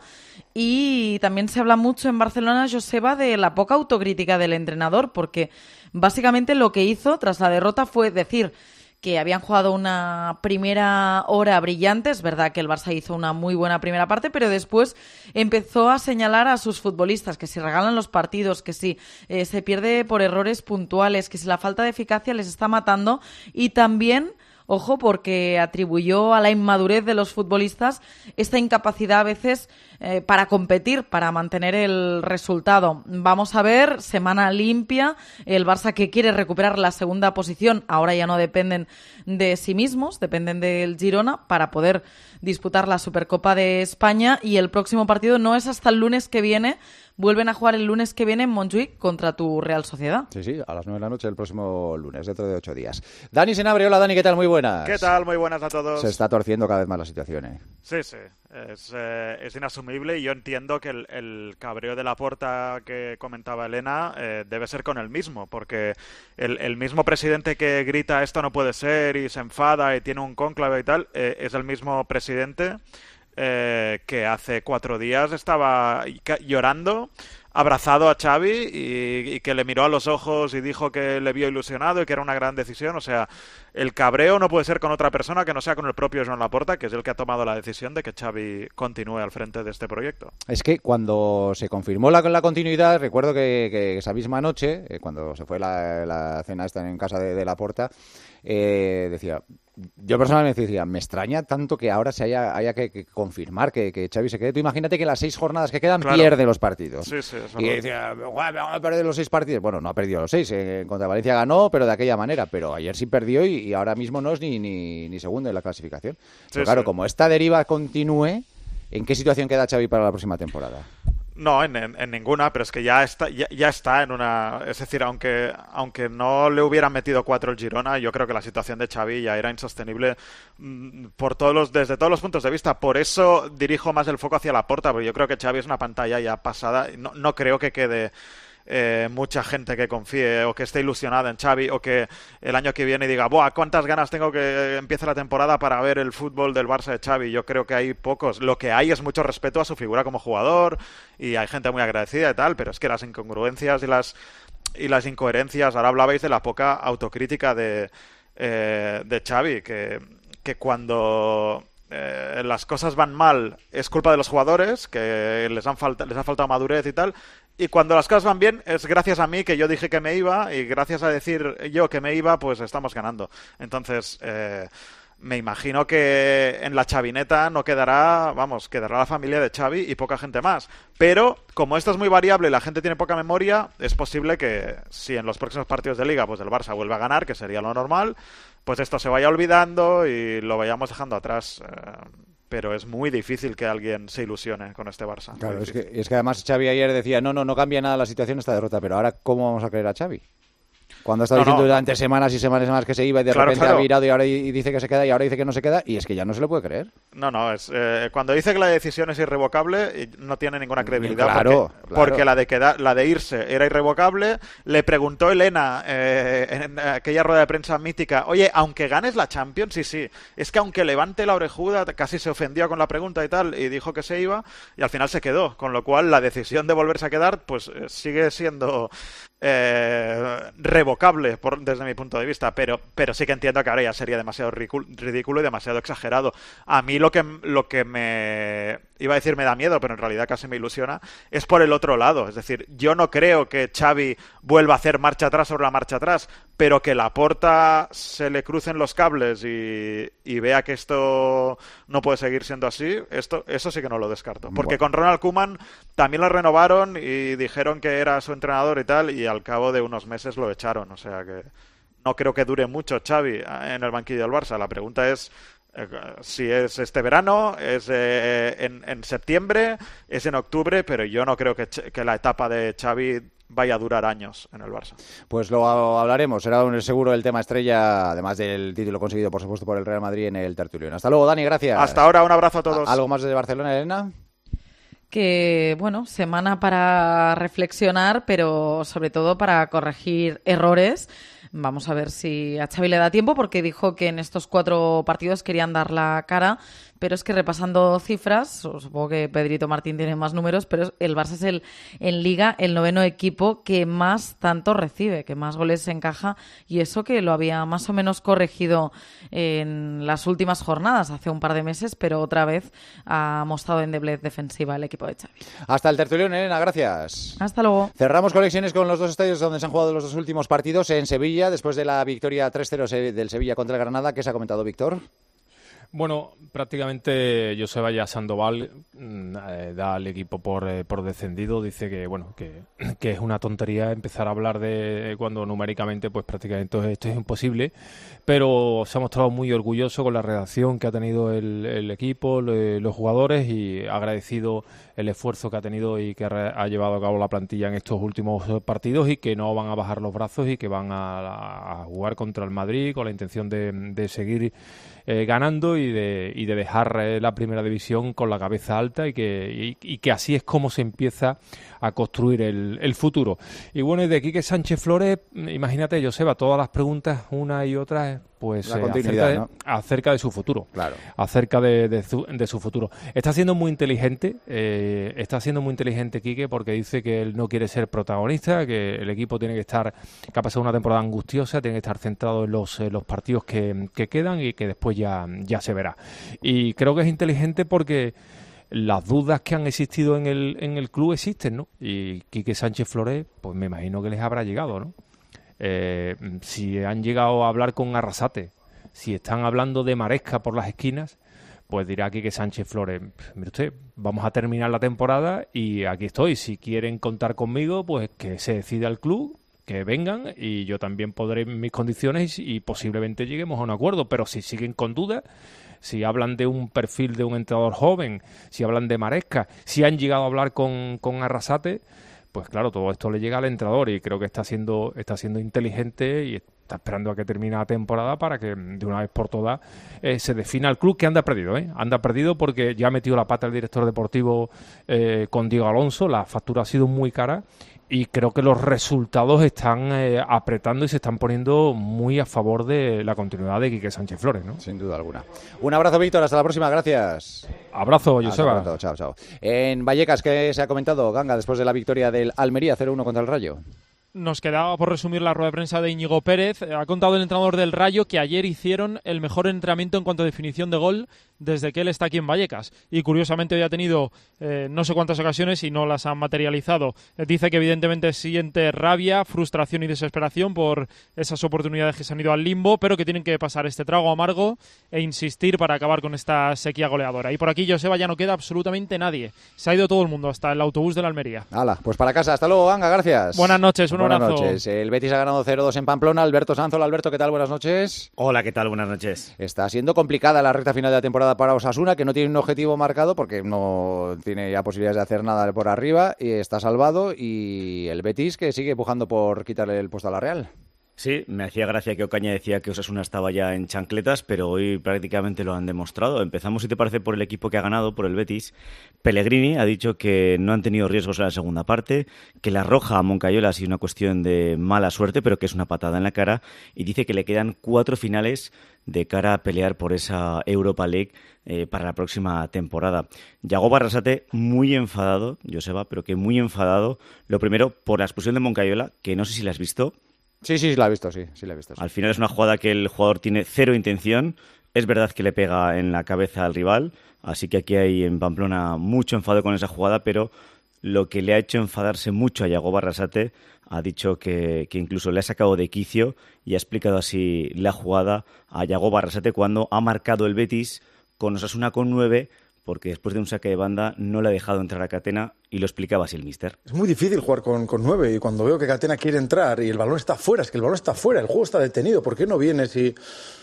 y también se habla mucho en Barcelona, Joseba, de la poca autocrítica del entrenador, porque básicamente lo que hizo tras la derrota fue decir que habían jugado una primera hora brillante. Es verdad que el Barça hizo una muy buena primera parte, pero después empezó a señalar a sus futbolistas que si regalan los partidos, que si eh, se pierde por errores puntuales, que si la falta de eficacia les está matando, y también... Ojo, porque atribuyó a la inmadurez de los futbolistas esta incapacidad a veces eh, para competir, para mantener el resultado. Vamos a ver, semana limpia, el Barça que quiere recuperar la segunda posición, ahora ya no dependen de sí mismos, dependen del Girona para poder disputar la Supercopa de España, y el próximo partido no es hasta el lunes que viene. Vuelven a jugar el lunes que viene en Montjuic contra tu Real Sociedad. Sí, sí, a las nueve de la noche el próximo lunes, dentro de ocho días. Dani Senabre, hola Dani, ¿qué tal? Muy buenas. ¿Qué tal? Muy buenas a todos. Se está torciendo cada vez más la situación, ¿eh? Sí, sí, es, eh, es inasumible, y yo entiendo que el, el cabreo de Laporta que comentaba Elena eh, debe ser con el mismo, porque el, el mismo presidente que grita esto no puede ser y se enfada y tiene un cónclave y tal, eh, es el mismo presidente Eh, que hace cuatro días estaba llorando, abrazado a Xavi, y, y que le miró a los ojos y dijo que le vio ilusionado y que era una gran decisión. O sea, el cabreo no puede ser con otra persona que no sea con el propio Joan Laporta, que es el que ha tomado la decisión de que Xavi continúe al frente de este proyecto. Es que cuando se confirmó la, la continuidad, recuerdo que, que esa misma noche, eh, cuando se fue la, la cena esta en casa de, de Laporta, eh, decía... Yo personalmente decía, me extraña tanto que ahora se haya, haya que, que confirmar que, que Xavi se quede. Tú imagínate que las seis jornadas que quedan claro. pierde los partidos. Sí, sí, eso y no. decía, vamos a perder los seis partidos. Bueno, no ha perdido los seis. Eh, contra Valencia ganó, pero de aquella manera. Pero ayer sí perdió, y, y ahora mismo no es ni, ni, ni segundo en la clasificación. Sí, pero claro, sí. Como esta deriva continúe, ¿en qué situación queda Xavi para la próxima temporada? No, en, en, en ninguna, pero es que ya está, ya, ya está en una... Es decir, aunque, aunque no le hubieran metido cuatro el Girona, yo creo que la situación de Xavi ya era insostenible mmm, por todos los, desde todos los puntos de vista. Por eso dirijo más el foco hacia Laporta, porque yo creo que Xavi es una pantalla ya pasada. No, no creo que quede... Eh, mucha gente que confíe o que esté ilusionada en Xavi, o que el año que viene diga, ¡buah, cuántas ganas tengo que empiece la temporada para ver el fútbol del Barça de Xavi! Yo creo que hay pocos. Lo que hay es mucho respeto a su figura como jugador, y hay gente muy agradecida y tal, pero es que las incongruencias y las y las incoherencias, ahora hablabais de la poca autocrítica de, eh, de Xavi, que, que cuando... Eh, las cosas van mal es culpa de los jugadores, que les han falta, les ha faltado madurez y tal, y cuando las cosas van bien es gracias a mí, que yo dije que me iba, y gracias a decir yo que me iba, pues estamos ganando. Entonces eh, me imagino que en la chavineta no quedará, vamos, quedará la familia de Xavi y poca gente más, pero como esto es muy variable y la gente tiene poca memoria, es posible que si en los próximos partidos de Liga pues el Barça vuelva a ganar, que sería lo normal, pues esto se vaya olvidando y lo vayamos dejando atrás. Eh, pero es muy difícil que alguien se ilusione con este Barça. Claro, es que, es que además Xavi ayer decía, no, no, no cambia nada la situación esta derrota, pero ahora ¿cómo vamos a creer a Xavi? Cuando está No, diciendo no. durante semanas y semanas y semanas que se iba y de Claro, repente claro. ha virado y ahora y dice que se queda y ahora dice que no se queda y es que ya no se le puede creer. No, no, es, eh, cuando dice que la decisión es irrevocable, no tiene ninguna credibilidad. Claro, porque, claro. porque la de quedar, la de irse era irrevocable. Le preguntó Elena eh, en aquella rueda de prensa mítica, oye, aunque ganes la Champions, sí, sí, es que aunque levante la orejuda, casi se ofendió con la pregunta y tal, y dijo que se iba, y al final se quedó. Con lo cual, la decisión de volverse a quedar, pues eh, sigue siendo eh, revocable por, desde mi punto de vista, pero, pero sí que entiendo que ahora ya sería demasiado ridículo, ridículo y demasiado exagerado. A mí lo que, lo que me iba a decir me da miedo, pero en realidad casi me ilusiona, es por el otro lado. Es decir, yo no creo que Xavi vuelva a hacer marcha atrás sobre la marcha atrás, pero que Laporta se le crucen los cables y, y vea que esto no puede seguir siendo así, esto, eso sí que no lo descarto. Porque Bueno. con Ronald Koeman también lo renovaron y dijeron que era su entrenador y tal, y al cabo de unos meses lo echaron. O sea que no creo que dure mucho Xavi en el banquillo del Barça. La pregunta es eh, si es este verano, es eh, en, en septiembre, es en octubre, pero yo no creo que, Ch- que la etapa de Xavi vaya a durar años en el Barça. Pues lo hablaremos, será un, seguro el tema estrella, además del título conseguido, por supuesto, por el Real Madrid en el Tertulión. Hasta luego, Dani, gracias. Hasta ahora, un abrazo a todos. ¿Algo más desde Barcelona, Elena? Que, bueno, semana para reflexionar, pero sobre todo para corregir errores. Vamos a ver si a Xavi le da tiempo, porque dijo que en estos cuatro partidos querían dar la cara, pero es que repasando cifras, supongo que Pedrito Martín tiene más números, pero el Barça es el en Liga el noveno equipo que más tanto recibe, que más goles encaja, y eso que lo había más o menos corregido en las últimas jornadas, hace un par de meses, pero otra vez ha mostrado endeblez defensiva el equipo de Xavi. Hasta el Tertulión, Elena, gracias. Hasta luego. Cerramos conexiones con los dos estadios donde se han jugado los dos últimos partidos, en Sevilla, después de la victoria tres cero del Sevilla contra el Granada. ¿Qué se ha comentado, Víctor? Bueno, prácticamente Joseba ya Sandoval mm, eh, da al equipo por, eh, por descendido. Dice que bueno que, que es una tontería empezar a hablar de cuando numéricamente pues prácticamente esto es imposible, pero se ha mostrado muy orgulloso con la redacción que ha tenido el, el equipo, le, los jugadores, y agradecido el esfuerzo que ha tenido y que ha, ha llevado a cabo la plantilla en estos últimos partidos, y que no van a bajar los brazos y que van a, a jugar contra el Madrid con la intención de, de seguir eh, ganando y de, y de dejar eh, la primera división con la cabeza alta, y que, y, y que así es como se empieza a construir el, el futuro. Y bueno, y de Quique Sánchez Flores, imagínate, Joseba, todas las preguntas, una y otra, pues La eh, continuidad, acerca, de, ¿no? acerca de su futuro. Claro. Acerca de, de, su, de su futuro. Está siendo muy inteligente, eh, está siendo muy inteligente Quique, porque dice que él no quiere ser protagonista, que el equipo tiene que estar, que ha pasado una temporada angustiosa, tiene que estar centrado en los, en los partidos que, que quedan, y que después ya, ya se verá. Y creo que es inteligente porque las dudas que han existido en el, en el club existen, ¿no? Y Quique Sánchez Flores, pues me imagino que les habrá llegado, ¿no? Eh, si han llegado a hablar con Arrasate, si están hablando de Maresca por las esquinas, pues dirá Quique Sánchez Flores, mire usted, vamos a terminar la temporada y aquí estoy. Si quieren contar conmigo, pues que se decida el club, que vengan, y yo también podré en mis condiciones y, y posiblemente lleguemos a un acuerdo. Pero si siguen con dudas, si hablan de un perfil de un entrenador joven, si hablan de Maresca, si han llegado a hablar con, con Arrasate, pues claro, todo esto le llega al entrenador, y creo que está siendo, está siendo inteligente y está esperando a que termine la temporada para que de una vez por todas eh, se defina el club, que anda perdido, ¿eh? Anda perdido porque ya ha metido la pata el director deportivo eh, con Diego Alonso, la factura ha sido muy cara, y creo que los resultados están eh, apretando y se están poniendo muy a favor de la continuidad de Quique Sánchez Flores, ¿no? Sin duda alguna. Un abrazo, Víctor, hasta la próxima, gracias. Abrazo, Joseba. Hasta pronto, chao, chao. En Vallecas, ¿qué se ha comentado, Ganga, después de la victoria del Almería cero uno contra el Rayo? Nos quedaba por resumir la rueda de prensa de Íñigo Pérez. Ha contado el entrenador del Rayo que ayer hicieron el mejor entrenamiento en cuanto a definición de gol desde que él está aquí en Vallecas. Y curiosamente hoy ha tenido eh, no sé cuántas ocasiones y no las han materializado. Eh, dice que evidentemente siente rabia, frustración y desesperación por esas oportunidades que se han ido al limbo, pero que tienen que pasar este trago amargo e insistir para acabar con esta sequía goleadora. Y por aquí, Joseba, ya no queda absolutamente nadie. Se ha ido todo el mundo, hasta el autobús de la Almería. Hala, pues para casa. Hasta luego, Ganga, gracias. Buenas noches, un Buenas abrazo. noches. El Betis ha ganado cero dos en Pamplona. Alberto Sanzola. Alberto, ¿qué tal? Buenas noches. Hola, ¿qué tal? Buenas noches. Está siendo complicada la recta final de la temporada para Osasuna, que no tiene un objetivo marcado porque no tiene ya posibilidades de hacer nada por arriba y está salvado. Y el Betis, que sigue empujando por quitarle el puesto a la Real. Sí, me hacía gracia que Ocaña decía que Osasuna estaba ya en chancletas, pero hoy prácticamente lo han demostrado. Empezamos, si te parece, por el equipo que ha ganado, por el Betis. Pellegrini ha dicho que no han tenido riesgos en la segunda parte, que la roja a Moncayola ha sido una cuestión de mala suerte, pero que es una patada en la cara, y dice que le quedan cuatro finales de cara a pelear por esa Europa League eh, para la próxima temporada. Yago Barrasate muy enfadado, Joseba, pero que muy enfadado, lo primero por la expulsión de Moncayola, que no sé si la has visto. Sí, sí, la he visto, sí, sí la he visto. Sí. Al final es una jugada que el jugador tiene cero intención. Es verdad que le pega en la cabeza al rival, así que aquí hay en Pamplona mucho enfado con esa jugada, pero lo que le ha hecho enfadarse mucho a Yago Barrasate, ha dicho que, que incluso le ha sacado de quicio y ha explicado así la jugada a Yago Barrasate cuando ha marcado el Betis con Osasuna con nueve, porque después de un saque de banda no le ha dejado entrar a Catena, y lo explicaba así el míster. Es muy difícil jugar con, con nueve, y cuando veo que Catena quiere entrar y el balón está fuera, es que el balón está fuera, el juego está detenido, ¿por qué no vienes y,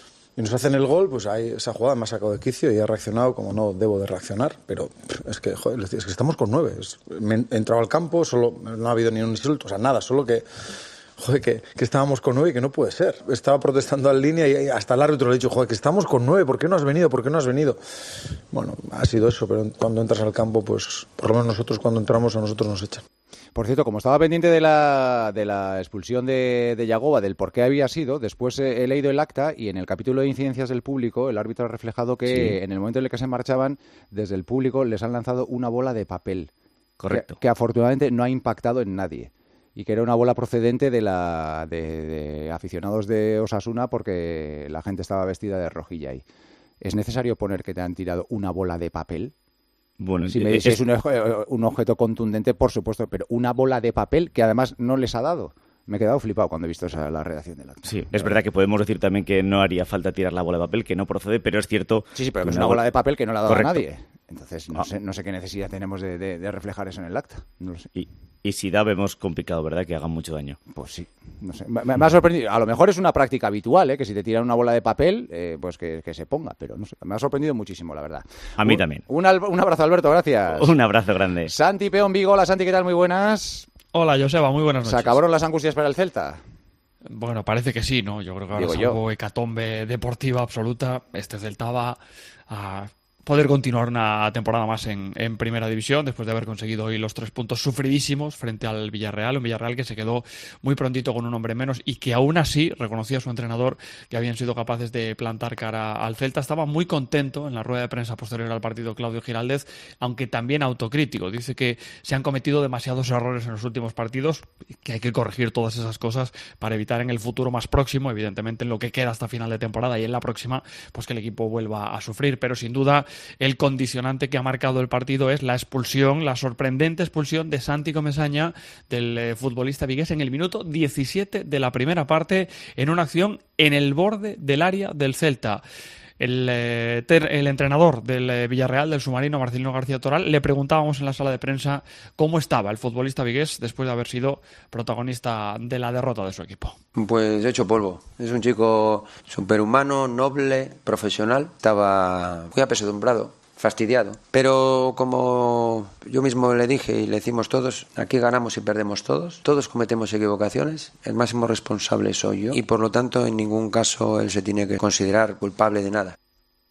y nos hacen el gol? Pues ahí esa jugada me ha sacado de quicio y he reaccionado como no debo de reaccionar, pero es que, joder, es que estamos con nueve. Es, me he entrado al campo, solo no ha habido ni un insulto, o sea, nada, solo que... Joder, que, que estábamos con nueve y que no puede ser. Estaba protestando al línea y hasta el árbitro le ha dicho, joder, que estamos con nueve, ¿por qué no has venido? ¿Por qué no has venido? Bueno, ha sido eso, pero cuando entras al campo, pues por lo menos nosotros cuando entramos a nosotros nos echan. Por cierto, como estaba pendiente de la, de la expulsión de, de Yagoba, del por qué había sido, después he, he leído el acta y en el capítulo de incidencias del público el árbitro ha reflejado que sí, en el momento en el que se marchaban, desde el público les han lanzado una bola de papel. Correcto. Que, que afortunadamente no ha impactado en nadie. Y que era una bola procedente de la de, de aficionados de Osasuna porque la gente estaba vestida de rojilla ahí. ¿Es necesario poner que te han tirado una bola de papel? Bueno, si me dices es un, un objeto contundente, por supuesto, pero una bola de papel que además no les ha dado. Me he quedado flipado cuando he visto esa, la redacción del acta. Sí, es verdad que podemos decir también que no haría falta tirar la bola de papel, que no procede, pero es cierto... Sí, sí, pero que es una bola de papel que no le ha dado Correcto. a nadie. Entonces, no, ah. sé, no sé qué necesidad tenemos de, de, de reflejar eso en el acta. No lo sé. Y, y si da, vemos complicado, ¿verdad?, que hagan mucho daño. Pues sí, no sé. Me, me ha sorprendido. A lo mejor es una práctica habitual, ¿eh? Que si te tiran una bola de papel, eh, pues que, que se ponga. Pero no sé, me ha sorprendido muchísimo, la verdad. A mí un, también. Un, un abrazo, Alberto, gracias. Un abrazo grande. Santi Peón Vigo, hola Santi, ¿qué tal? Muy buenas. Hola, Joseba, muy buenas noches. ¿Se acabaron las angustias para el Celta? Bueno, parece que sí, ¿no? Yo creo que ahora Digo salvo hecatombe deportiva absoluta, este Celta va a poder continuar una temporada más en, en Primera División después de haber conseguido hoy los tres puntos sufridísimos frente al Villarreal, un Villarreal que se quedó muy prontito con un hombre menos y que aún así reconocía a su entrenador que habían sido capaces de plantar cara al Celta. Estaba muy contento en la rueda de prensa posterior al partido Claudio Giraldez, aunque también autocrítico. Dice que se han cometido demasiados errores en los últimos partidos, que hay que corregir todas esas cosas para evitar en el futuro más próximo, evidentemente en lo que queda hasta final de temporada y en la próxima, pues que el equipo vuelva a sufrir. Pero sin duda el condicionante que ha marcado el partido es la expulsión, la sorprendente expulsión de Santi Comesaña, del eh, futbolista vigués, en el minuto diecisiete de la primera parte, en una acción en el borde del área del Celta. El, eh, ter, el entrenador del eh, Villarreal, del submarino, Marcelino García Toral, le preguntábamos en la sala de prensa cómo estaba el futbolista vigués después de haber sido protagonista de la derrota de su equipo. Pues hecho polvo. Es un chico superhumano, noble, profesional. Estaba muy apesadumbrado, fastidiado. Pero como yo mismo le dije y le decimos todos, aquí ganamos y perdemos todos. Todos cometemos equivocaciones. El máximo responsable soy yo. Y por lo tanto, en ningún caso él se tiene que considerar culpable de nada.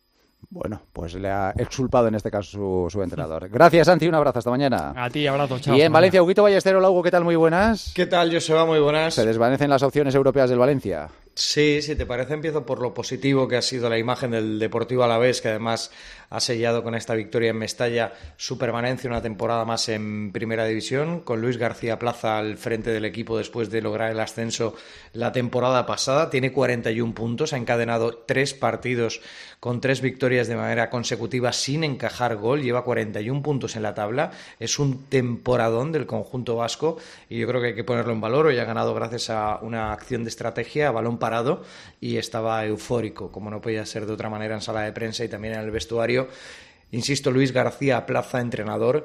Bueno, pues le ha exculpado en este caso su, su entrenador. Gracias, Santi. Un abrazo. Hasta mañana. A ti, abrazo. Chao. Y en Valencia, Huguito Ballesteros, Hugo, ¿qué tal? Muy buenas. ¿Qué tal, Joseba? Muy buenas. Se desvanecen las opciones europeas del Valencia. Sí, si te parece, empiezo por lo positivo que ha sido la imagen del Deportivo Alavés, que además ha sellado con esta victoria en Mestalla su permanencia una temporada más en Primera División, con Luis García Plaza al frente del equipo después de lograr el ascenso la temporada pasada. Tiene cuarenta y un puntos, ha encadenado tres partidos con tres victorias de manera consecutiva sin encajar gol, lleva cuarenta y un puntos en la tabla, es un temporadón del conjunto vasco y yo creo que hay que ponerlo en valor. Hoy ha ganado gracias a una acción de estrategia, a balón parado, y estaba eufórico, como no podía ser de otra manera, en sala de prensa y también en el vestuario. Insisto, Luis García Plaza, entrenador,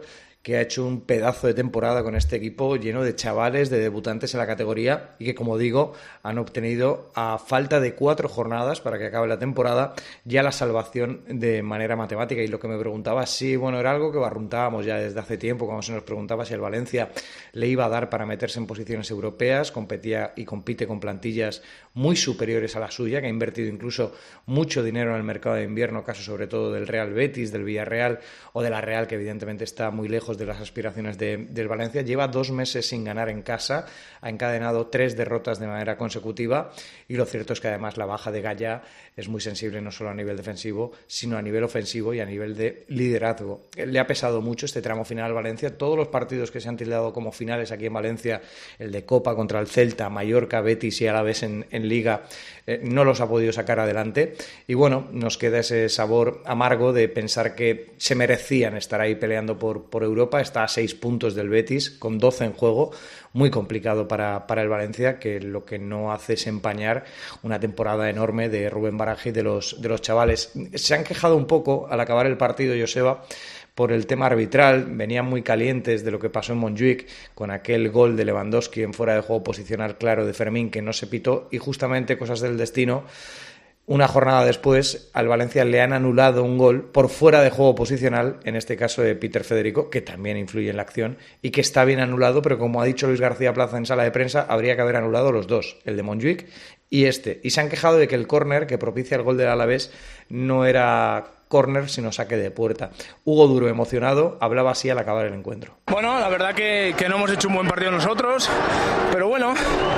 que ha hecho un pedazo de temporada con este equipo lleno de chavales, de debutantes en la categoría y que, como digo, han obtenido, a falta de cuatro jornadas para que acabe la temporada, ya la salvación de manera matemática. Y lo que me preguntaba, sí, bueno, era algo que barruntábamos ya desde hace tiempo, cuando se nos preguntaba si el Valencia le iba a dar para meterse en posiciones europeas. Competía y compite con plantillas muy superiores a la suya, que ha invertido incluso mucho dinero en el mercado de invierno, caso sobre todo del Real Betis, del Villarreal o de la Real, que evidentemente está muy lejos de las aspiraciones de, del Valencia. Lleva dos meses sin ganar en casa, ha encadenado tres derrotas de manera consecutiva y lo cierto es que además la baja de Gaya es muy sensible no solo a nivel defensivo, sino a nivel ofensivo y a nivel de liderazgo. Le ha pesado mucho este tramo final al Valencia. Todos los partidos que se han tildado como finales aquí en Valencia, el de Copa contra el Celta, Mallorca, Betis y Alavés en, en Liga, eh, no los ha podido sacar adelante. Y bueno, nos queda ese sabor amargo de pensar que se merecían estar ahí peleando por, por Europa. Está a seis puntos del Betis, con doce en juego. Muy complicado para, para el Valencia, que lo que no hace es empañar una temporada enorme de Rubén Baraja y de los, de los chavales. Se han quejado un poco al acabar el partido, Joseba, por el tema arbitral. Venían muy calientes de lo que pasó en Montjuic con aquel gol de Lewandowski en fuera de juego posicional claro de Fermín que no se pitó, y justamente cosas del destino. Una jornada después, al Valencia le han anulado un gol por fuera de juego posicional, en este caso de Peter Federico, que también influye en la acción y que está bien anulado, pero como ha dicho Luis García Plaza en sala de prensa, habría que haber anulado los dos, el de Montjuic y este. Y se han quejado de que el córner que propicia el gol del Alavés no era córner, sino saque de puerta. Hugo Duro, emocionado, hablaba así al acabar el encuentro. Bueno, la verdad que, que no hemos hecho un buen partido nosotros, pero bueno,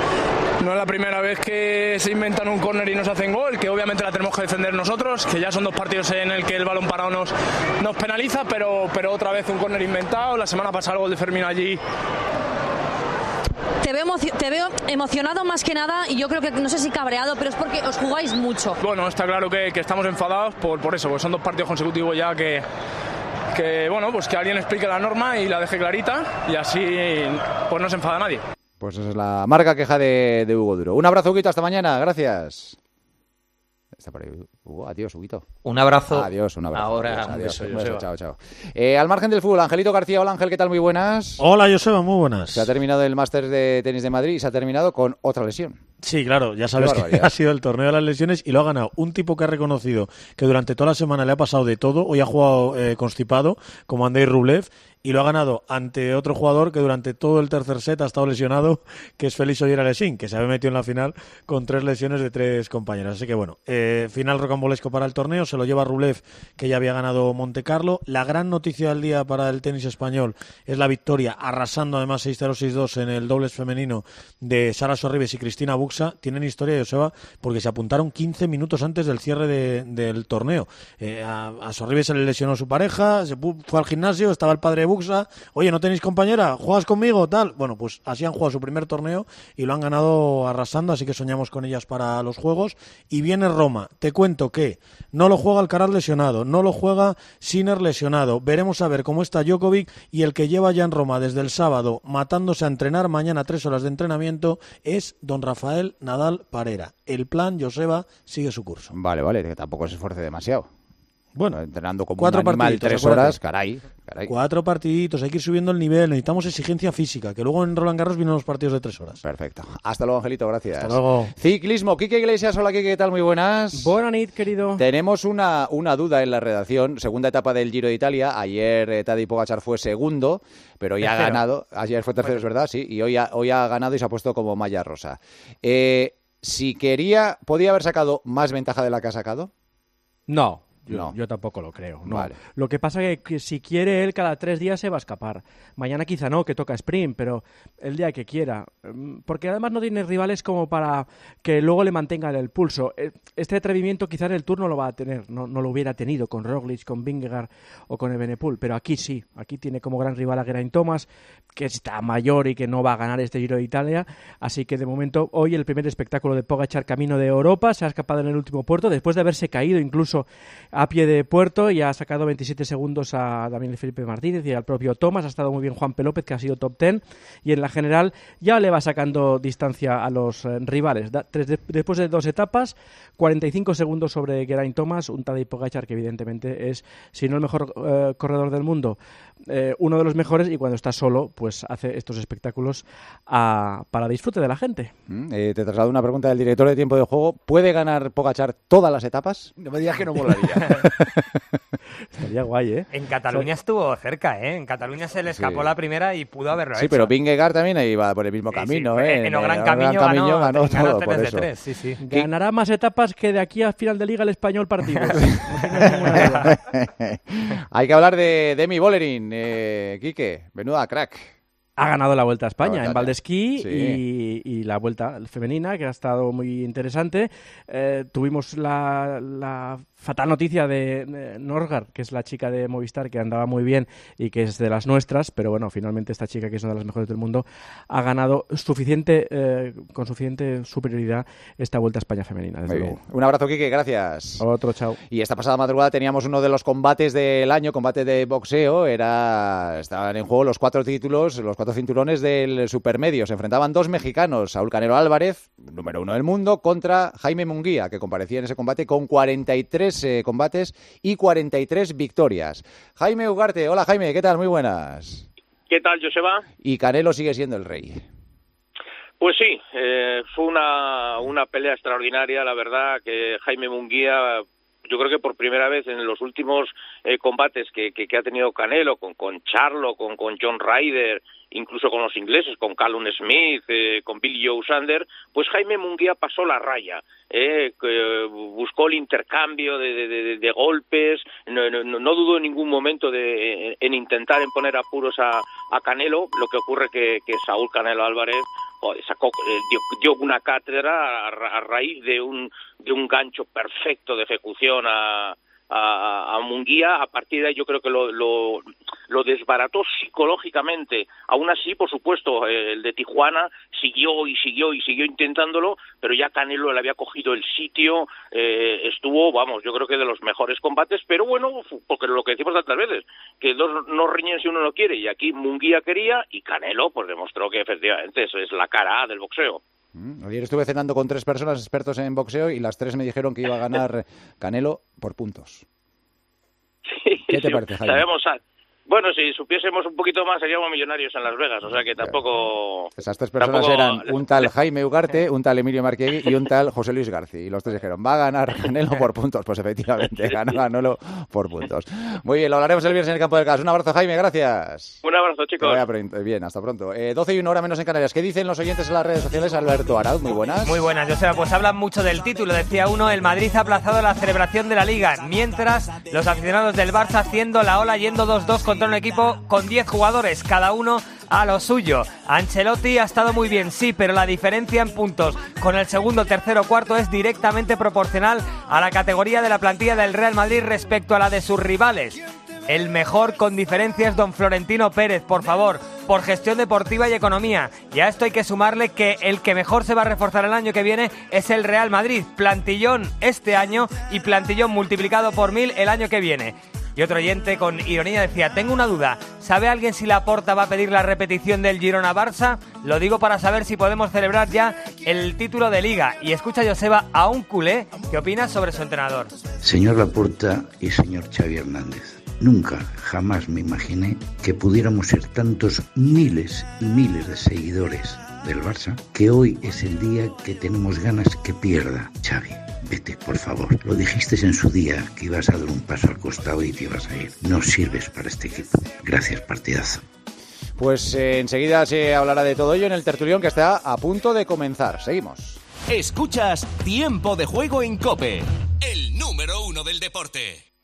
no es la primera vez que se inventan un córner y nos hacen gol, que obviamente la tenemos que defender nosotros, que ya son dos partidos en el que el balón parado nos, nos penaliza, pero, pero otra vez un córner inventado. La semana pasada el gol de Fermín allí. Te veo, te veo emocionado más que nada, y yo creo que, no sé si cabreado, pero es porque os jugáis mucho. Bueno, está claro que, que estamos enfadados por, por eso, porque son dos partidos consecutivos ya que, que, bueno, pues que alguien explique la norma y la deje clarita, y así pues no se enfada nadie. Pues esa es la amarga queja de, de Hugo Duro. Un abrazo, Huguito, hasta mañana, gracias. Está por ahí, Hugo, adiós, Huguito. Un abrazo. Adiós, un abrazo. Ahora, adiós, un adiós, beso, un beso, Joseba. chao, chao. Eh, al margen del fútbol, Angelito García. Hola, Ángel, ¿qué tal? Muy buenas. Hola, Joseba, muy buenas. Se ha terminado el Máster de Tenis de Madrid y se ha terminado con otra lesión. Sí, claro, ya sabes que ha sido el torneo de las lesiones y lo ha ganado un tipo que ha reconocido que durante toda la semana le ha pasado de todo. Hoy ha jugado eh, constipado, como Andrei Rublev, y lo ha ganado ante otro jugador que durante todo el tercer set ha estado lesionado, que es Félix Ogier-Aliassime, que se había metido en la final con tres lesiones de tres compañeros. Así que bueno, eh, final rocambolesco para el torneo, se lo lleva Rublev, que ya había ganado Monte Carlo. La gran noticia del día para el tenis español es la victoria, arrasando además seis cero seis dos en el dobles femenino, de Sara Sorribes y Cristina Buxa. Tienen historia, Joseba, porque se apuntaron quince minutos antes del cierre de, del torneo. Eh, a, a Sorribes se le lesionó su pareja, se fue al gimnasio, estaba el padre de Buxa. Oye, ¿no tenéis compañera? ¿Juegas conmigo? Tal. Bueno, pues así han jugado su primer torneo y lo han ganado arrasando, así que soñamos con ellas para los Juegos. Y viene Roma. Te cuento que no lo juega Alcaraz lesionado, no lo juega Sinner lesionado. Veremos a ver cómo está Djokovic, y el que lleva ya en Roma desde el sábado matándose a entrenar, mañana tres horas de entrenamiento, es don Rafael Nadal Parera. El plan, Joseba, sigue su curso. Vale, vale, que tampoco se esfuerce demasiado. Bueno, entrenando como cuatro un animal partiditos, tres acuérdate. horas, caray, caray. Cuatro partiditos, hay que ir subiendo el nivel, necesitamos exigencia física, que luego en Roland Garros vienen los partidos de tres horas. Perfecto. Hasta luego, Angelito, gracias. Hasta luego. Ciclismo, Quique Iglesias, hola Quique, ¿qué tal? Muy buenas. Buenas noches, querido. Tenemos una, una duda en la redacción, segunda etapa del Giro de Italia, ayer eh, Tadej Pogačar fue segundo, pero hoy ha Tercero. ganado, ayer fue tercero, es verdad, sí, y hoy ha, hoy ha ganado y se ha puesto como malla rosa. Eh, si quería, ¿podía haber sacado más ventaja de la que ha sacado? No. Yo, No. yo tampoco lo creo. No. Vale. Lo que pasa es que si quiere él, cada tres días se va a escapar. Mañana quizá no, que toca sprint, pero el día que quiera. Mm, Porque además no tiene rivales como para que luego le mantengan el pulso. Eh, Este atrevimiento quizá en el Tour no lo va a tener, no, no lo hubiera tenido con Roglic, con Vingegaard o con Evenepoel, pero aquí sí. Aquí tiene como gran rival a Geraint Thomas, que está mayor y que no va a ganar este Giro de Italia. Así que de momento hoy el primer espectáculo de Pogačar camino de Europa, se ha escapado en el último puerto después de haberse caído incluso a pie de puerto y ha sacado veintisiete segundos a Daniel Felipe Martínez y al propio Thomas. Ha estado muy bien Juan P. López, que ha sido top ten, y en la general ya le va sacando distancia a los eh, rivales. Da, tres de, después de dos etapas, cuarenta y cinco segundos sobre Geraint Thomas, un Tadej Pogačar que evidentemente es, si no el mejor eh, corredor del mundo, eh, uno de los mejores, y cuando está solo, pues hace estos espectáculos a, para disfrute de la gente. Mm, eh, te traslado una pregunta del director de tiempo de juego. ¿Puede ganar Pogačar todas las etapas? No me digas que no molaría. Estaría guay, ¿eh? En Cataluña o sea, estuvo cerca, ¿eh? En Cataluña se le escapó sí. la primera y pudo haberlo sí, hecho. Sí, pero Vingegaard también iba por el mismo sí, camino, sí. ¿eh? En, en, en el Gran Camino, Camino ganó, ganó, ganó todo, tres por de eso. tres, sí, sí. Ganará más etapas que de aquí a final de Liga el Español partidos. Hay que hablar de Demi Vollering, eh, Quique, menuda crack. Ha ganado la Vuelta a España Vuelta, en Valdesquí sí. y, y la Vuelta femenina, que ha estado muy interesante. Eh, tuvimos la, la fatal noticia de, de Norgard, que es la chica de Movistar, que andaba muy bien y que es de las nuestras, pero bueno, finalmente esta chica, que es una de las mejores del mundo, ha ganado suficiente eh, con suficiente superioridad esta Vuelta a España femenina, desde luego. Un abrazo, Quique, gracias. Otro, chao. Y esta pasada madrugada teníamos uno de los combates del año, combate de boxeo. Era estaban en juego los cuatro títulos, los cuatro cinturones del supermedio. Se enfrentaban dos mexicanos, Saúl Canelo Álvarez, número uno del mundo, contra Jaime Munguía, que comparecía en ese combate con cuarenta y tres eh, combates y cuarenta y tres victorias. Jaime Ugarte, hola Jaime, ¿qué tal? Muy buenas. ¿Qué tal, Joseba? Y Canelo sigue siendo el rey. Pues sí, eh, fue una, una pelea extraordinaria, la verdad, que Jaime Munguía, yo creo que por primera vez en los últimos eh, combates que, que, que ha tenido Canelo, con, con Charlo, con, con John Ryder, incluso con los ingleses, con Callum Smith, eh, con Billy Joe Saunders, pues Jaime Munguía pasó la raya, eh, que buscó el intercambio de, de, de, de golpes, no, no, no dudó en ningún momento de, en intentar en poner apuros a, a Canelo. Lo que ocurre que, que Saúl Canelo Álvarez joder, sacó, eh, dio, dio una cátedra a, a raíz de un, de un gancho perfecto de ejecución a A, a Munguía. A partir de ahí yo creo que lo, lo, lo desbarató psicológicamente. Aún así, por supuesto, el de Tijuana siguió y siguió y siguió intentándolo, pero ya Canelo le había cogido el sitio, eh, estuvo, vamos, yo creo que de los mejores combates, pero bueno, porque lo que decimos tantas veces, que dos no riñen si uno no quiere, y aquí Munguía quería, y Canelo pues demostró que efectivamente eso es la cara A del boxeo. Ayer estuve cenando con tres personas expertos en boxeo y las tres me dijeron que iba a ganar Canelo por puntos. Sí, ¿Qué te sí, parece, Jaime? Sabemos, bueno, si supiésemos un poquito más seríamos millonarios en Las Vegas, o sea que tampoco... Esas tres personas tampoco... eran un tal Jaime Ugarte, un tal Emilio Marquiegui y un tal José Luis García. Y los tres dijeron, va a ganar Canelo por puntos. Pues efectivamente, ganó Canelo por puntos. Muy bien, lo hablaremos el viernes en el Campo del Gas. Un abrazo, Jaime, gracias. Un abrazo, chicos. Que vaya bien, hasta pronto. Eh, doce y una hora menos en Canarias. ¿Qué dicen los oyentes en las redes sociales? Alberto Arauz, muy buenas. Muy buenas, Joseba. Pues hablan mucho del título. Decía uno, el Madrid ha aplazado la celebración de la Liga, mientras los aficionados del Barça haciendo la ola, yendo dos dos contra un equipo con diez jugadores, cada uno a lo suyo. Ancelotti ha estado muy bien, sí, pero la diferencia en puntos con el segundo, tercero, cuarto es directamente proporcional a la categoría de la plantilla del Real Madrid respecto a la de sus rivales. El mejor con diferencia es don Florentino Pérez, por favor, por gestión deportiva y economía. Y a esto hay que sumarle que el que mejor se va a reforzar el año que viene es el Real Madrid. Plantillón este año y plantillón multiplicado por mil el año que viene. Y otro oyente con ironía decía, tengo una duda, ¿sabe alguien si Laporta va a pedir la repetición del Girona-Barça? Lo digo para saber si podemos celebrar ya el título de Liga. Y escucha, Joseba, a un culé que opina sobre su entrenador. Señor Laporta y señor Xavi Hernández, nunca, jamás me imaginé que pudiéramos ser tantos miles y miles de seguidores del Barça, que hoy es el día que tenemos ganas que pierda. Xavi, vete, por favor. Lo dijiste en su día, que ibas a dar un paso al costado y te ibas a ir. No sirves para este equipo. Gracias, partidazo. Pues eh, enseguida se hablará de todo ello en el tertulión, que está a punto de comenzar. Seguimos. Escuchas Tiempo de Juego en COPE, el número uno del deporte.